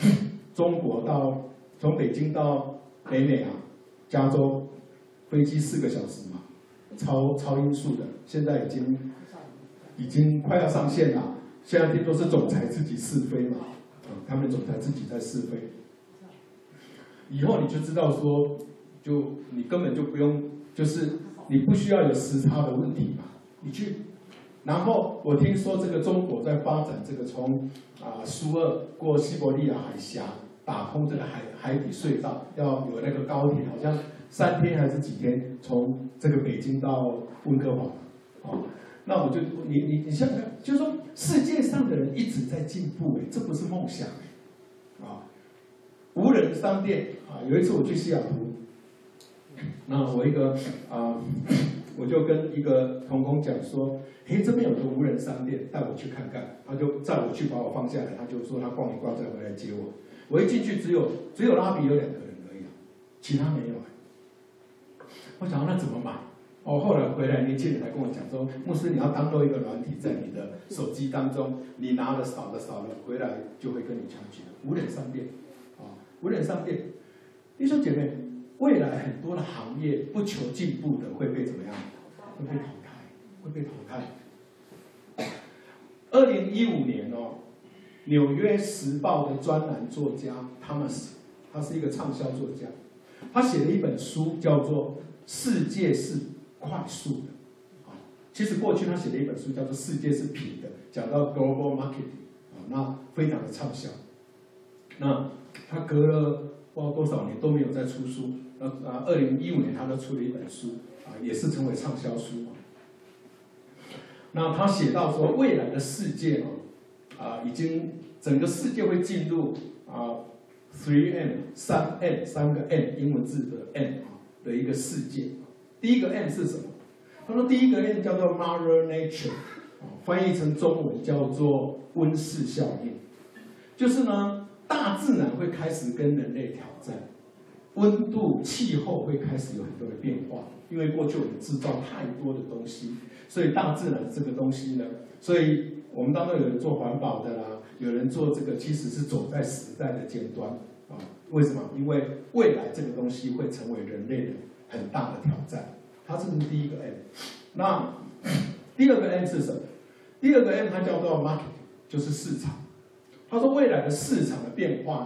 北京到北美加州，飞机4个小时嘛，超音速的，现在已经快要上线了。现在听说是总裁自己试飞嘛，他们总裁自己在试飞。以后你就知道说，你根本就不用，就是你不需要有时差的问题嘛，你去。然后我听说这个中国在发展这个从苏俄过西伯利亚海峡，打通这个海底隧道，要有那个高铁，好像3天还是几天，从这个北京到温哥华。那我就你想想看，就是说世界上的人一直在进步，这不是梦想无人商店有一次我去西雅图，那我就跟一个同工讲说，这边有个无人商店，带我去看看。他就载我去，把我放下来，他就说他逛一逛再回来接我。我一进去只有拉比有2个人而已其他没有。我想那怎么买？后来回来年轻人来跟我讲说，牧师你要download一个软体在你的手机当中，你拿了扫了回来就会跟你抢劫。无人商店无人商店，弟兄姐妹，未来很多的行业不求进步的会被怎么样？会被淘汰。2015年纽约时报的专栏作家 Thomas， 他是一个畅销作家，他写了一本书叫做《世界是快速的》其实过去他写了一本书叫做《世界是平的》，讲到 global marketing 那非常的畅销。那他隔了不知道多少年都没有再出书。2015年他就出了一本书也是成为畅销书。那他写到说，未来的世界已经整个世界会进入3 个 M 英文字的 M 的一个世界。第一个 M 是什么？他说第一个 M 叫做 Mother Nature， 翻译成中文叫做温室效应，就是呢大自然会开始跟人类挑战。 温度、气候会开始有很多的变化，因为过去我们制造太多的东西，所以大自然这个东西呢，所以我们当中有人做环保的啦，有人做这个，其实是走在时代的尖端啊。为什么？因为未来这个东西会成为人类的很大的挑战。它这是第一个 M。那第二个 M 是什么？第二个 M 它叫做 market， 就是市场。他说未来的市场的变化呢，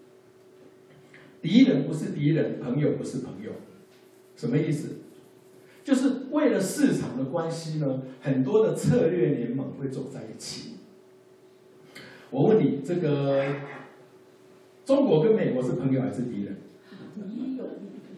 敌人不是敌人，朋友不是朋友，什么意思？就是为了市场的关系呢，很多的策略联盟会走在一起。我问你，这个中国跟美国是朋友还是敌人？ 敌友。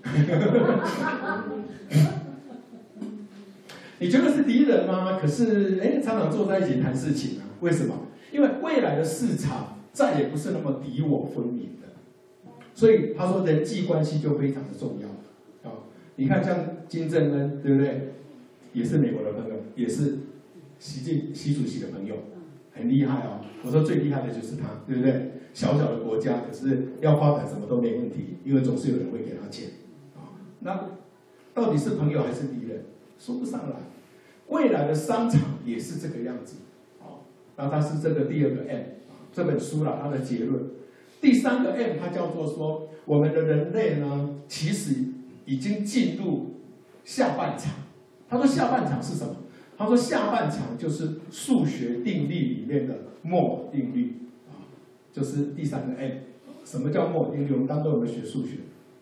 你觉得是敌人吗？可是，常常坐在一起谈事情啊？为什么？因为未来的市场再也不是那么敌我分明的，所以他说人际关系就非常的重要。你看像金正恩，对不对？也是美国的朋友，也是习主席的朋友，很厉害哦。我说最厉害的就是他，对不对？小小的国家，可是要发展什么都没问题，因为总是有人会给他钱。那到底是朋友还是敌人？说不上来。未来的商场也是这个样子。那它是这个第二个 M， 这本书啦，它的结论。第三个 M 它叫做说，我们的人类呢，其实已经进入下半场。他说下半场是什么？他说下半场就是数学定律里面的摩尔定律啊，就是第三个 M。什么叫摩尔定律？我们当中有没有学数学？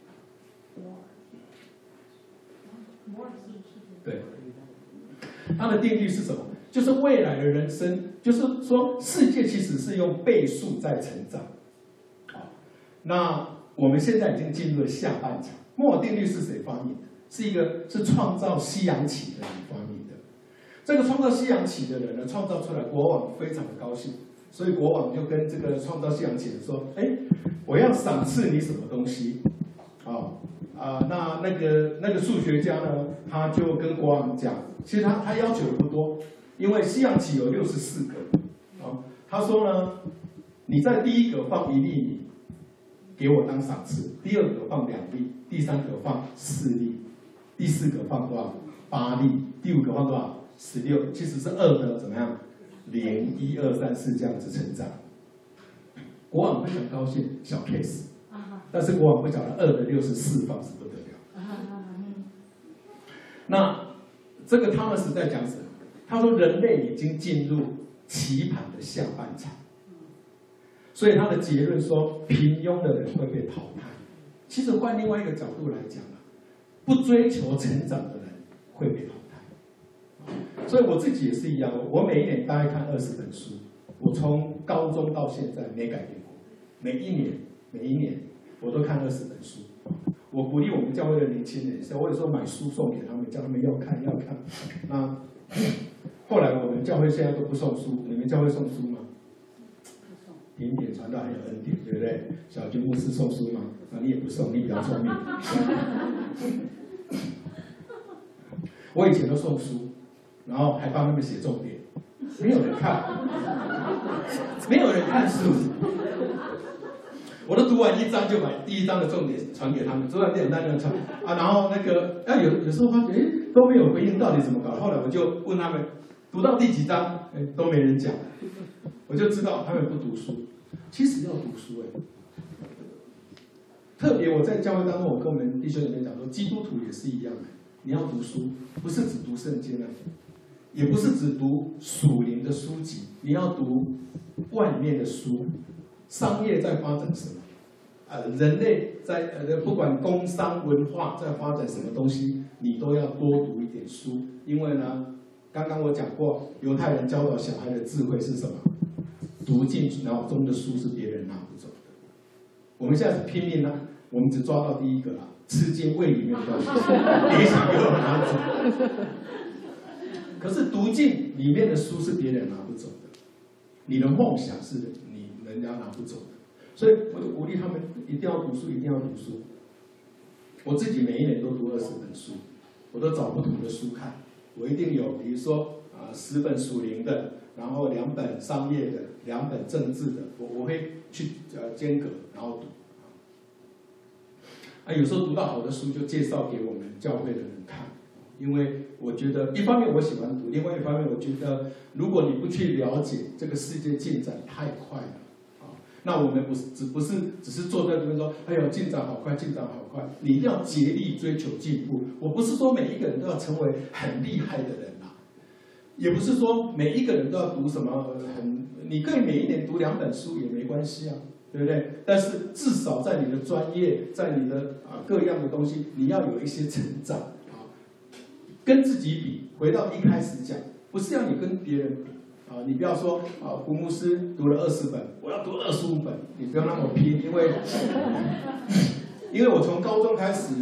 对，它的定律是什么？就是未来的人生，就是说世界其实是用倍数在成长。那我们现在已经进入了下半场。摩尔定律是谁发明的？是创造西洋棋的人发明的。这个创造西洋棋的人呢，创造出来，国王非常的高兴，所以国王就跟这个创造西洋棋的人说：“我要赏赐你什么东西？”那个数学家呢，他就跟国王讲，其实他要求也不多，因为西洋棋有64格。他说呢，你在第一格放1粒米，给我当赏赐；第二格放2粒，第三格放4粒，第四格放多少？8粒，第五格放多少？16。其实是2的怎么样？0、1、2、3、4这样子成长。国王非常高兴，小 case。但是国王不晓得2的64放是不得了。那这个汤姆斯在讲什么？他说人类已经进入棋盘的下半场，所以他的结论说平庸的人会被淘汰。其实换另外一个角度来讲啊，不追求成长的人会被淘汰。所以我自己也是一样，我每一年大概看20本书，我从高中到现在没改变过，每一年。我都看20本书，我鼓励我们教会的年轻人，我有时候买书送给他们，叫他们要看。那后来我们教会现在都不送书，你们教会送书吗？点点传道很有恩典，对不对？小军牧师送书吗？你也不送，你比较聪明。我以前都送书，然后还帮他们写重点，没有人看，没有人看书。我都读完1章就把第1章的重点传给他们，读完简单的传然后有时候发觉都没有回应，到底怎么搞？后来我就问他们，读到第几章都没人讲，我就知道他们不读书。其实要读书特别我在教会当中，我跟我们弟兄姐妹讲说，基督徒也是一样的，你要读书，不是只读圣经也不是只读属灵的书籍，你要读外面的书。商业在发展什么？人类在不管工商文化在发展什么东西，你都要多读一点书。因为呢，刚刚我讲过，犹太人教导小孩的智慧是什么？读进脑中的书是别人拿不走的。我们现在是拼命呢，我们只抓到第一个啦，吃进胃里面的东西，别想给我拿走。可是读进里面的书是别人拿不走的，你的梦想是人家拿不走的，所以我就鼓励他们一定要读书，一定要读书。我自己每一年都读20本书，我都找不同的书看。我一定有，比如说10本属灵的，然后2本商业的，2本政治的，我会去间隔然后读。 有时候读到好的书就介绍给我们教会的人看，因为我觉得一方面我喜欢读，另外一方面我觉得如果你不去了解这个世界进展太快了。那我们不是只是坐在这边说，哎呦，进展好快，进展好快。你一定要竭力追求进步。我不是说每一个人都要成为很厉害的人啦，也不是说每一个人都要读什么你可以每一年读2本书也没关系啊，对不对？但是至少在你的专业，在你的各样的东西，你要有一些成长啊。跟自己比，回到一开始讲，不是要你跟别人比。你不要说胡牧师读了20本，我要读25本，你不要那么拼，因为我从高中开始，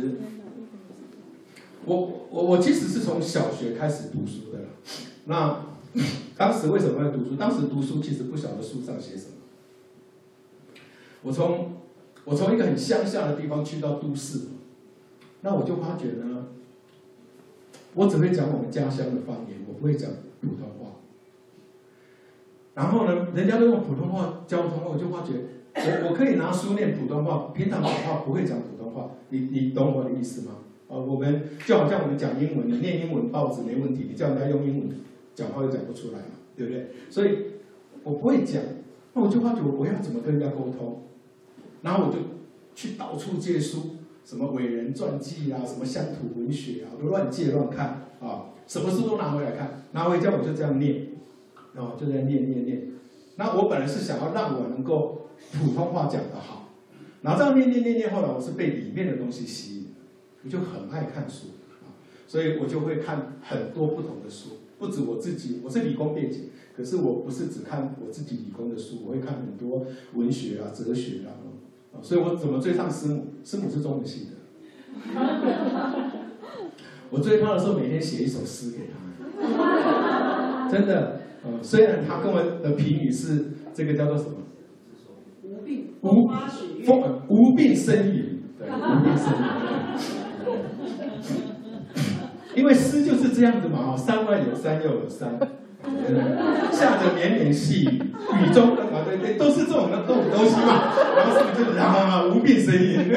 我其实是从小学开始读书的。那当时为什么会读书？当时读书其实不晓得书上写什么。我从一个很乡下的地方去到都市，那我就发觉呢，我只会讲我们家乡的方言，我不会讲普通话。然后呢，人家都用普通话交通，我就发觉我可以拿书念普通话，平常讲话不会讲普通话，你懂我的意思吗？我们就好像我们讲英文，你念英文报纸没问题，你叫人家用英文讲话又讲不出来嘛，对不对？所以我不会讲，那我就发觉我要怎么跟人家沟通，然后我就去到处借书，什么伟人传记啊，什么乡土文学啊，我都乱借乱看啊，什么书都拿回来看，拿回家我就这样念。就在念，那我本来是想要让我能够普通话讲得好，然后这样念，后来我是被里面的东西吸引，我就很爱看书所以我就会看很多不同的书，不止我自己，我是理工背景，可是我不是只看我自己理工的书，我会看很多文学啊、哲学啊，所以我怎么追上师母？师母是中文系的，我追他的时候每天写一首诗给他，真的。虽然他跟我的评语是这个叫做什么？无病呻吟，对，无病呻吟。因为诗就是这样子嘛，山外有山又有山，下着绵绵细雨，雨中对，都是这种东西嘛。然后是不是就无病呻吟？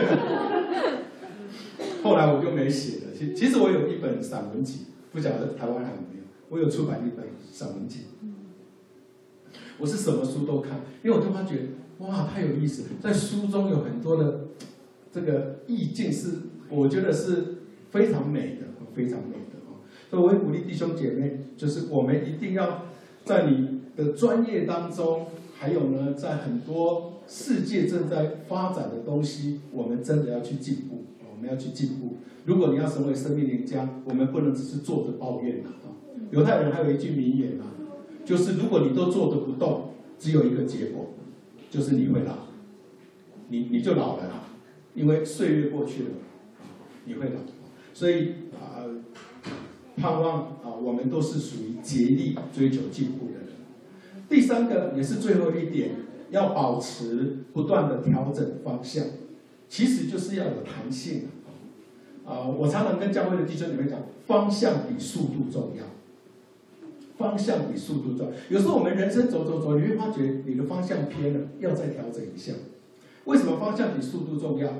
后来我就没写了。其实我有一本散文集，不晓得台湾还有没有。我有出版一本散文集，我是什么书都看，因为我就发觉哇，太有意思，在书中有很多的这个意境是，我觉得是非常美的，非常美的所以我会鼓励弟兄姐妹，就是我们一定要在你的专业当中，还有呢，在很多世界正在发展的东西，我们真的要去进步，我们要去进步。如果你要成为生命赢家，我们不能只是坐着抱怨犹太人还有一句名言就是如果你都坐着不动，只有一个结果，就是你会老，你就老了啦，因为岁月过去了，你会老。所以盼望我们都是属于竭力追求进步的人。第三个也是最后一点，要保持不断的调整方向，其实就是要有弹性我常常跟教会的弟兄姐妹讲，方向比速度重要。方向比速度重要。有时候我们人生走，你会发觉你的方向偏了，要再调整一下。为什么方向比速度重要？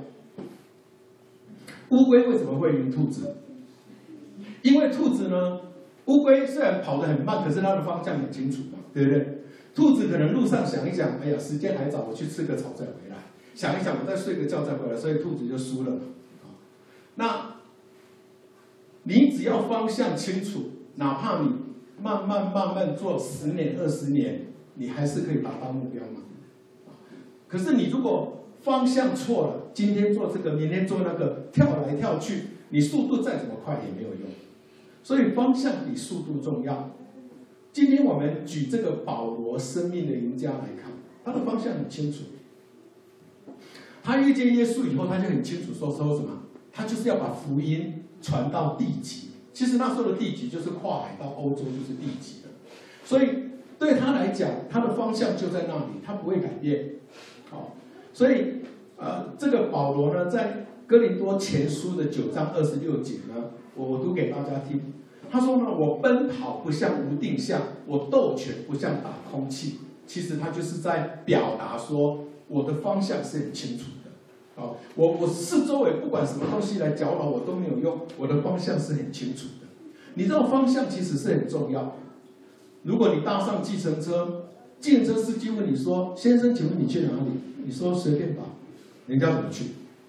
乌龟为什么会赢兔子？因为兔子呢，乌龟虽然跑得很慢，可是它的方向很清楚嘛，对不对？兔子可能路上想一想，哎呀，时间还早，我去吃个草再回来。想一想，我再睡个觉再回来，所以兔子就输了嘛。那你只要方向清楚，哪怕你慢慢做10年、20年，你还是可以达到目标嘛。可是你如果方向错了，今天做这个，明天做那个，跳来跳去，你速度再怎么快也没有用。所以方向比速度重要。今天我们举这个保罗生命的赢家来看，他的方向很清楚。他遇见耶稣以后，他就很清楚说什么，他就是要把福音传到地极。其实那时候的地极就是跨海到欧洲，就是地极了。所以对他来讲，他的方向就在那里，他不会改变。所以这个保罗呢，在哥林多前书的9章26节呢，我读给大家听。他说呢，我奔跑不像无定向，我斗拳不像打空气。其实他就是在表达说，我的方向是很清楚的， 好，我四周围不管什么东西来搅扰我都没有用，我的方向是很清楚的。你知道方向其实是很重要。如果你搭上计程车，计程车司机问你说：“先生，请问你去哪里？”你说随便吧，人家怎么去？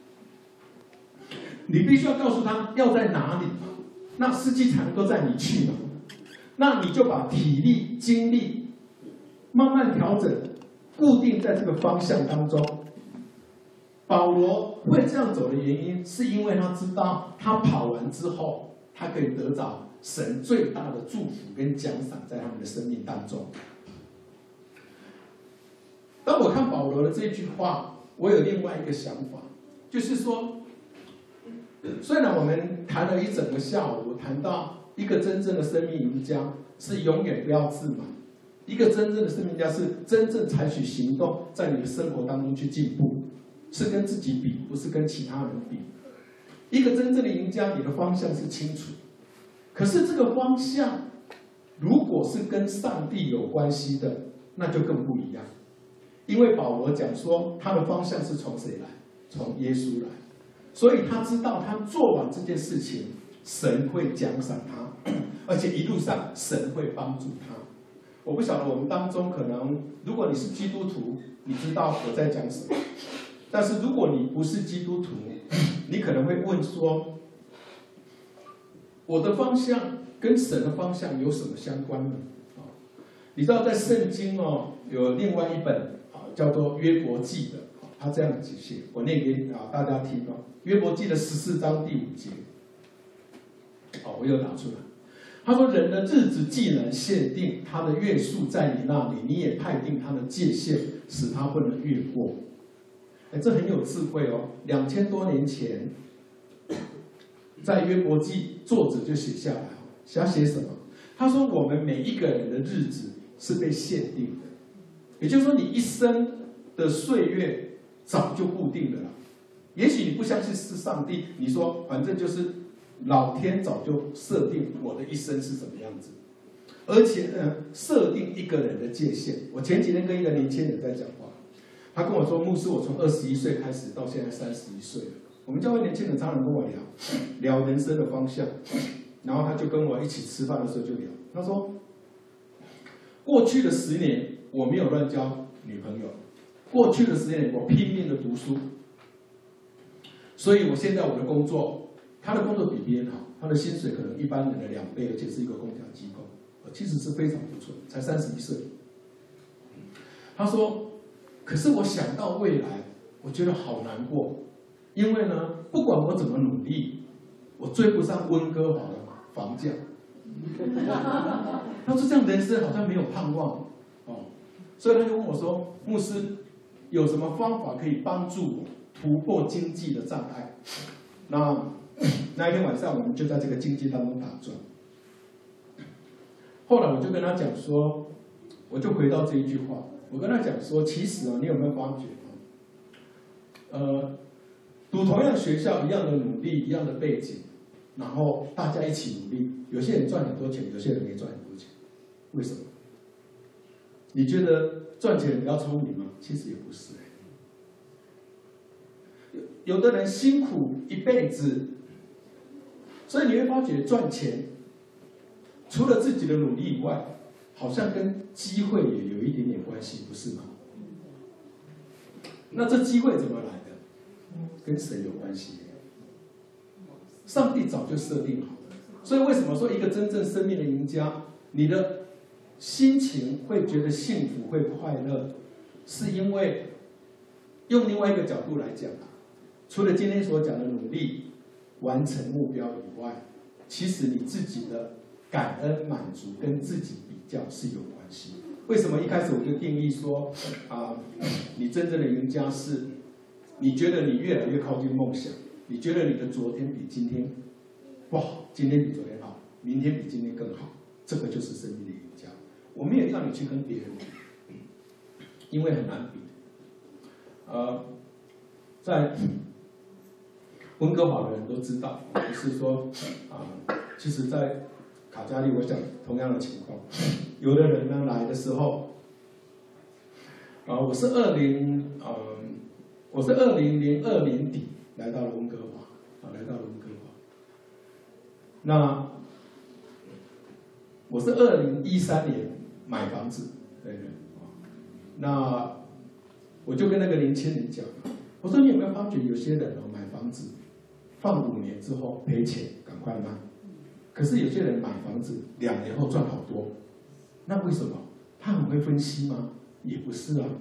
你必须要告诉他要在哪里，那司机才能够载你去嘛。那你就把体力、精力慢慢调整，固定在这个方向当中。保罗会这样走的原因，是因为他知道他跑完之后，他可以得到神最大的祝福跟奖赏在他们的生命当中。当我看保罗的这句话，我有另外一个想法，就是说，虽然我们谈了一整个下午，谈到一个真正的生命赢家是永远不要自满，一个真正的生命家是真正采取行动，在你的生活当中去进步，是跟自己比，不是跟其他人比。一个真正的赢家，你的方向是清楚，可是这个方向如果是跟上帝有关系的，那就更不一样。因为保罗讲说，他的方向是从谁来？从耶稣来，所以他知道他做完这件事情，神会奖赏他，而且一路上神会帮助他。我不晓得我们当中可能，如果你是基督徒，你知道我在讲什么；但是如果你不是基督徒，你可能会问说，我的方向跟神的方向有什么相关呢？你知道在圣经有另外一本叫做约伯记的，他这样写，我念给大家听约伯记的14章第5节，我又打出来。他说：“人的日子既能限定，他的月数在你那里，你也派定他的界限，使他不能越过。”这很有智慧2000多年前，在约伯记作者就写下来，想写什么？他说：“我们每一个人的日子是被限定的，也就是说，你一生的岁月早就固定了啦。也许你不相信是上帝，你说反正就是老天早就设定我的一生是什么样子，而且呢，设定一个人的界限。我前几天跟一个年轻人在讲话，他跟我说：“牧师，我从21岁开始到现在31岁了。”我们教会年轻人常常跟我聊人生的方向，然后他就跟我一起吃饭的时候就聊，他说：“过去的10年我没有乱交女朋友，过去的10年我拼命的读书，所以我现在我的工作，他的工作比别人好，他的薪水可能一般人的2倍，而且是一个公家机构，其实是非常不错，才31岁。”他说：“可是我想到未来，我觉得好难过，因为呢，不管我怎么努力，我追不上温哥华的房价。”他说：“这样人生好像没有盼望所以他就问我说：‘牧师，有什么方法可以帮助我突破经济的障碍？’那一天晚上，我们就在这个经济当中打转。后来我就跟他讲说，我就回到这一句话，我跟他讲说，其实你有没有发觉读同样学校，一样的努力，一样的背景，然后大家一起努力，有些人赚很多钱，有些人没赚很多钱，为什么？你觉得赚钱比较聪明吗？其实也不是。有的人辛苦一辈子，所以你会发觉赚钱，除了自己的努力以外，好像跟机会也有一点点关系，不是吗？那这机会怎么来的？跟神有关系。上帝早就设定好了，所以为什么说一个真正生命的赢家，你的心情会觉得幸福、会快乐，是因为用另外一个角度来讲除了今天所讲的努力完成目标以外，其实你自己的感恩满足跟自己比较是有关系。为什么一开始我就定义说你真正的赢家是你觉得你越来越靠近梦想，你觉得你的昨天比今天不好，今天比昨天好，明天比今天更好，这个就是生命的赢家。我没有让你去跟别人比，因为很难比。在温哥华的人都知道，不是说其实，在卡加利我讲同样的情况，有的人呢来的时候，我是20 我是2002年底来到了温哥华，来到了温哥华。那我是2013年买房子，对。那我就跟那个年轻人讲，我说你有没有发觉有些人买房子放5年之后赔钱，赶快卖。可是有些人买房子2年后赚好多，那为什么？他很会分析吗？也不是啊。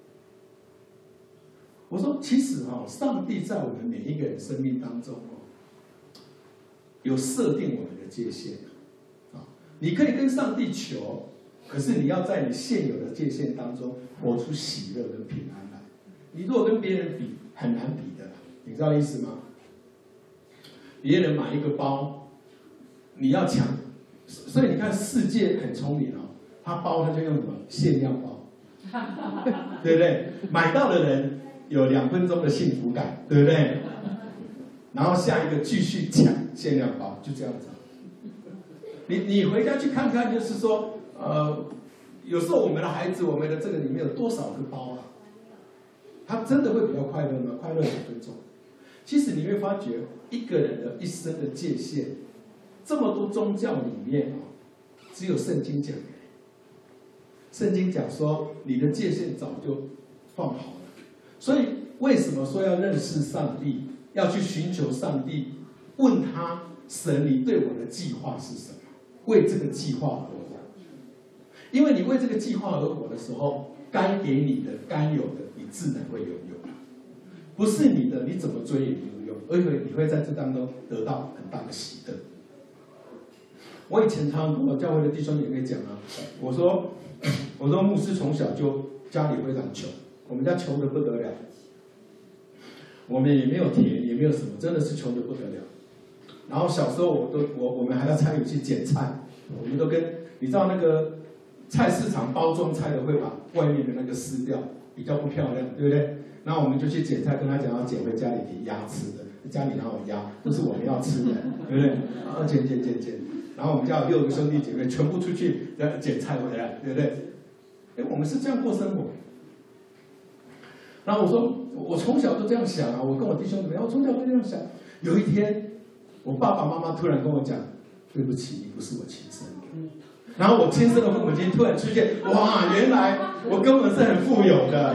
我说其实上帝在我们每一个人生命当中有设定我们的界限你可以跟上帝求，可是你要在你现有的界限当中活出喜乐跟平安来。你如果跟别人比，很难比的啦，你知道意思吗？别人买一个包，你要抢，所以你看世界很聪明他包他就用什么限量包，对不对？买到的人有2分钟的幸福感，对不对？然后下一个继续抢限量包，就这样子。你回家去看看，就是说，有时候我们的孩子，我们的这个里面有多少个包他真的会比较快乐吗？快乐2分钟。其实你会发觉，一个人的一生的界限，这么多宗教里面只有圣经讲。圣经讲说，你的界限早就放好了。所以为什么说要认识上帝，要去寻求上帝，问他神，你对我的计划是什么？为这个计划而活。因为你为这个计划而活的时候，该给你的、该有的，你自然会拥有。不是你的，你怎么追也没有用，而且你会在这当中得到很大的喜乐。我以前常跟我教会的弟兄姐妹讲我说牧师从小就家里非常穷，我们家穷得不得了，我们也没有田，也没有什么，真的是穷得不得了。然后小时候我们还要参与去捡菜，我们都跟你知道那个菜市场包装菜的会把外面的那个撕掉，比较不漂亮，对不对？然后我们就去捡菜，跟他讲要捡回家里给鸭吃的，家里哪有鸭，都是我们要吃的，对不对？捡。然后我们家有6个兄弟姐妹，全部出去捡菜回来，对不对？我们是这样过生活。然后我说，我从小都这样想我跟我弟兄姊妹，我从小都这样想。有一天，我爸爸妈妈突然跟我讲，对不起，你不是我亲生的。然后我亲生的父母亲突然出现，哇，原来我根本是很富有的。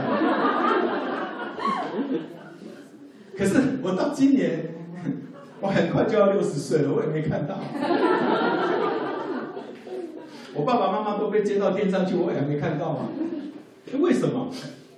可是我到今年，我很快就要60岁了，我也没看到。我爸爸妈妈都被接到天上去，我也还没看到为什么？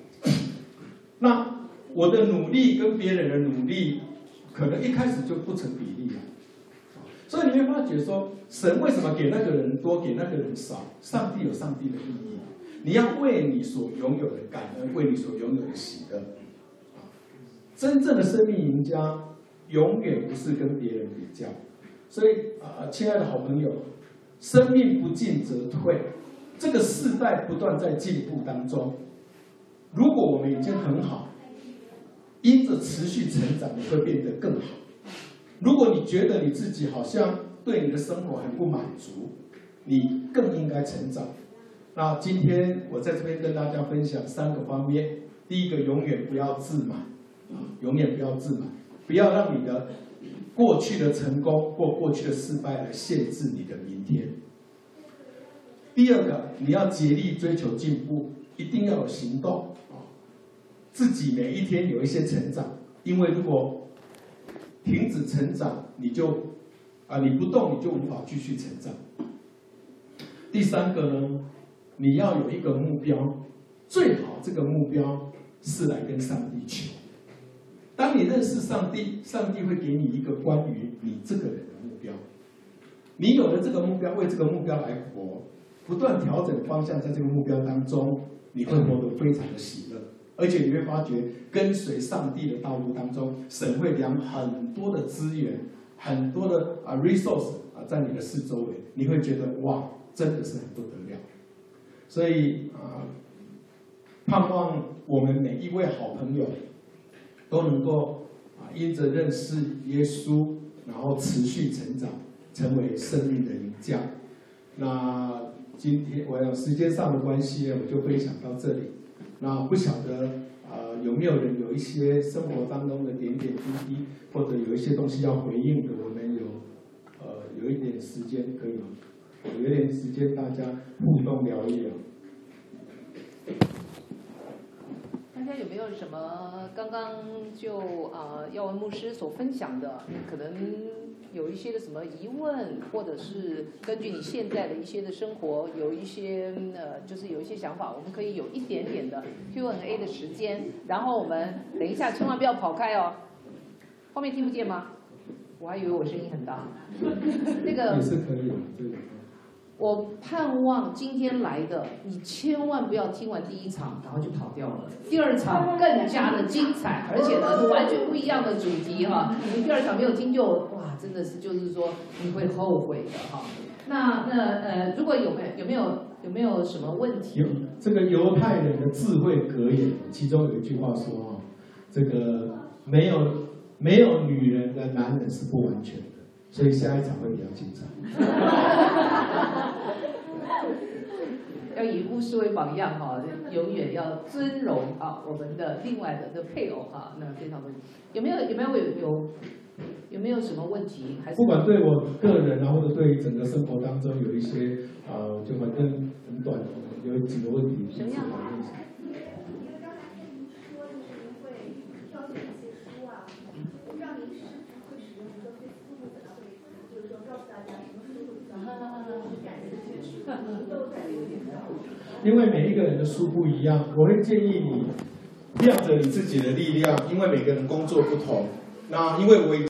那我的努力跟别人的努力，可能一开始就不成比例了。所以你会发觉说，神为什么给那个人多，给那个人少？上帝有上帝的意义。你要为你所拥有的感恩，为你所拥有的喜乐。真正的生命赢家，永远不是跟别人比较。所以亲爱的好朋友，生命不进则退，这个世代不断在进步当中。如果我们已经很好，因着持续成长，你会变得更好。如果你觉得你自己好像对你的生活很不满足，你更应该成长。那今天我在这边跟大家分享3个方面。第一个，永远不要自满，永远不要自满，不要让你的过去的成功或过去的失败来限制你的明天。第二个，你要竭力追求进步，一定要有行动自己每一天有一些成长，因为如果停止成长，你不动，你就无法继续成长。第3个呢，你要有一个目标，最好这个目标是来跟上帝求。当你认识上帝，上帝会给你一个关于你这个人的目标。你有了这个目标，为这个目标来活，不断调整方向，在这个目标当中，你会活得非常的喜乐。而且你会发觉，跟随上帝的道路当中，神会量很多的资源，很多的resource 在你的四周围，你会觉得哇，真的是很不得了。所以盼望我们每一位好朋友都能够因着认识耶稣，然后持续成长，成为生命的赢家。那今天我有时间上的关系，我就分享到这里。那不晓得有没有人有一些生活当中的点点滴滴，或者有一些东西要回应的，我们有一点时间可以吗？有一点时间大家互动聊一聊。 大家有没有什么刚刚就耀文牧师所分享的，可能有一些的什么疑问，或者是根据你现在的一些的生活，有一些就是有一些想法，我们可以有一点点的 Q&A 的时间，然后我们等一下千万不要跑开哦。后面听不见吗？我还以为我声音很大。那个也是可以的，对。 我盼望今天来的你千万不要听完第一场然后就跑掉了，第二场更加的精彩，而且呢完全不一样的主题哈。你第二场没有听就哇，真的是就是说你会后悔的哈。那如果有没有什么问题？ 这个犹太人的智慧格言，其中有一句话说哈，这个没有女人的男人是不完全的。所以下一场会比较精彩。 要以牧师为榜样哈，永远要尊荣我们的另外的配偶哈，那非常的有没有什么问题？还是不管对我个人啊，或者对整个生活当中有一些就反正很短，有几个问题。 什么样？ 因为每一个人的书不一样，我会建议你亮着你自己的力量，因为每个人工作不同。那因为我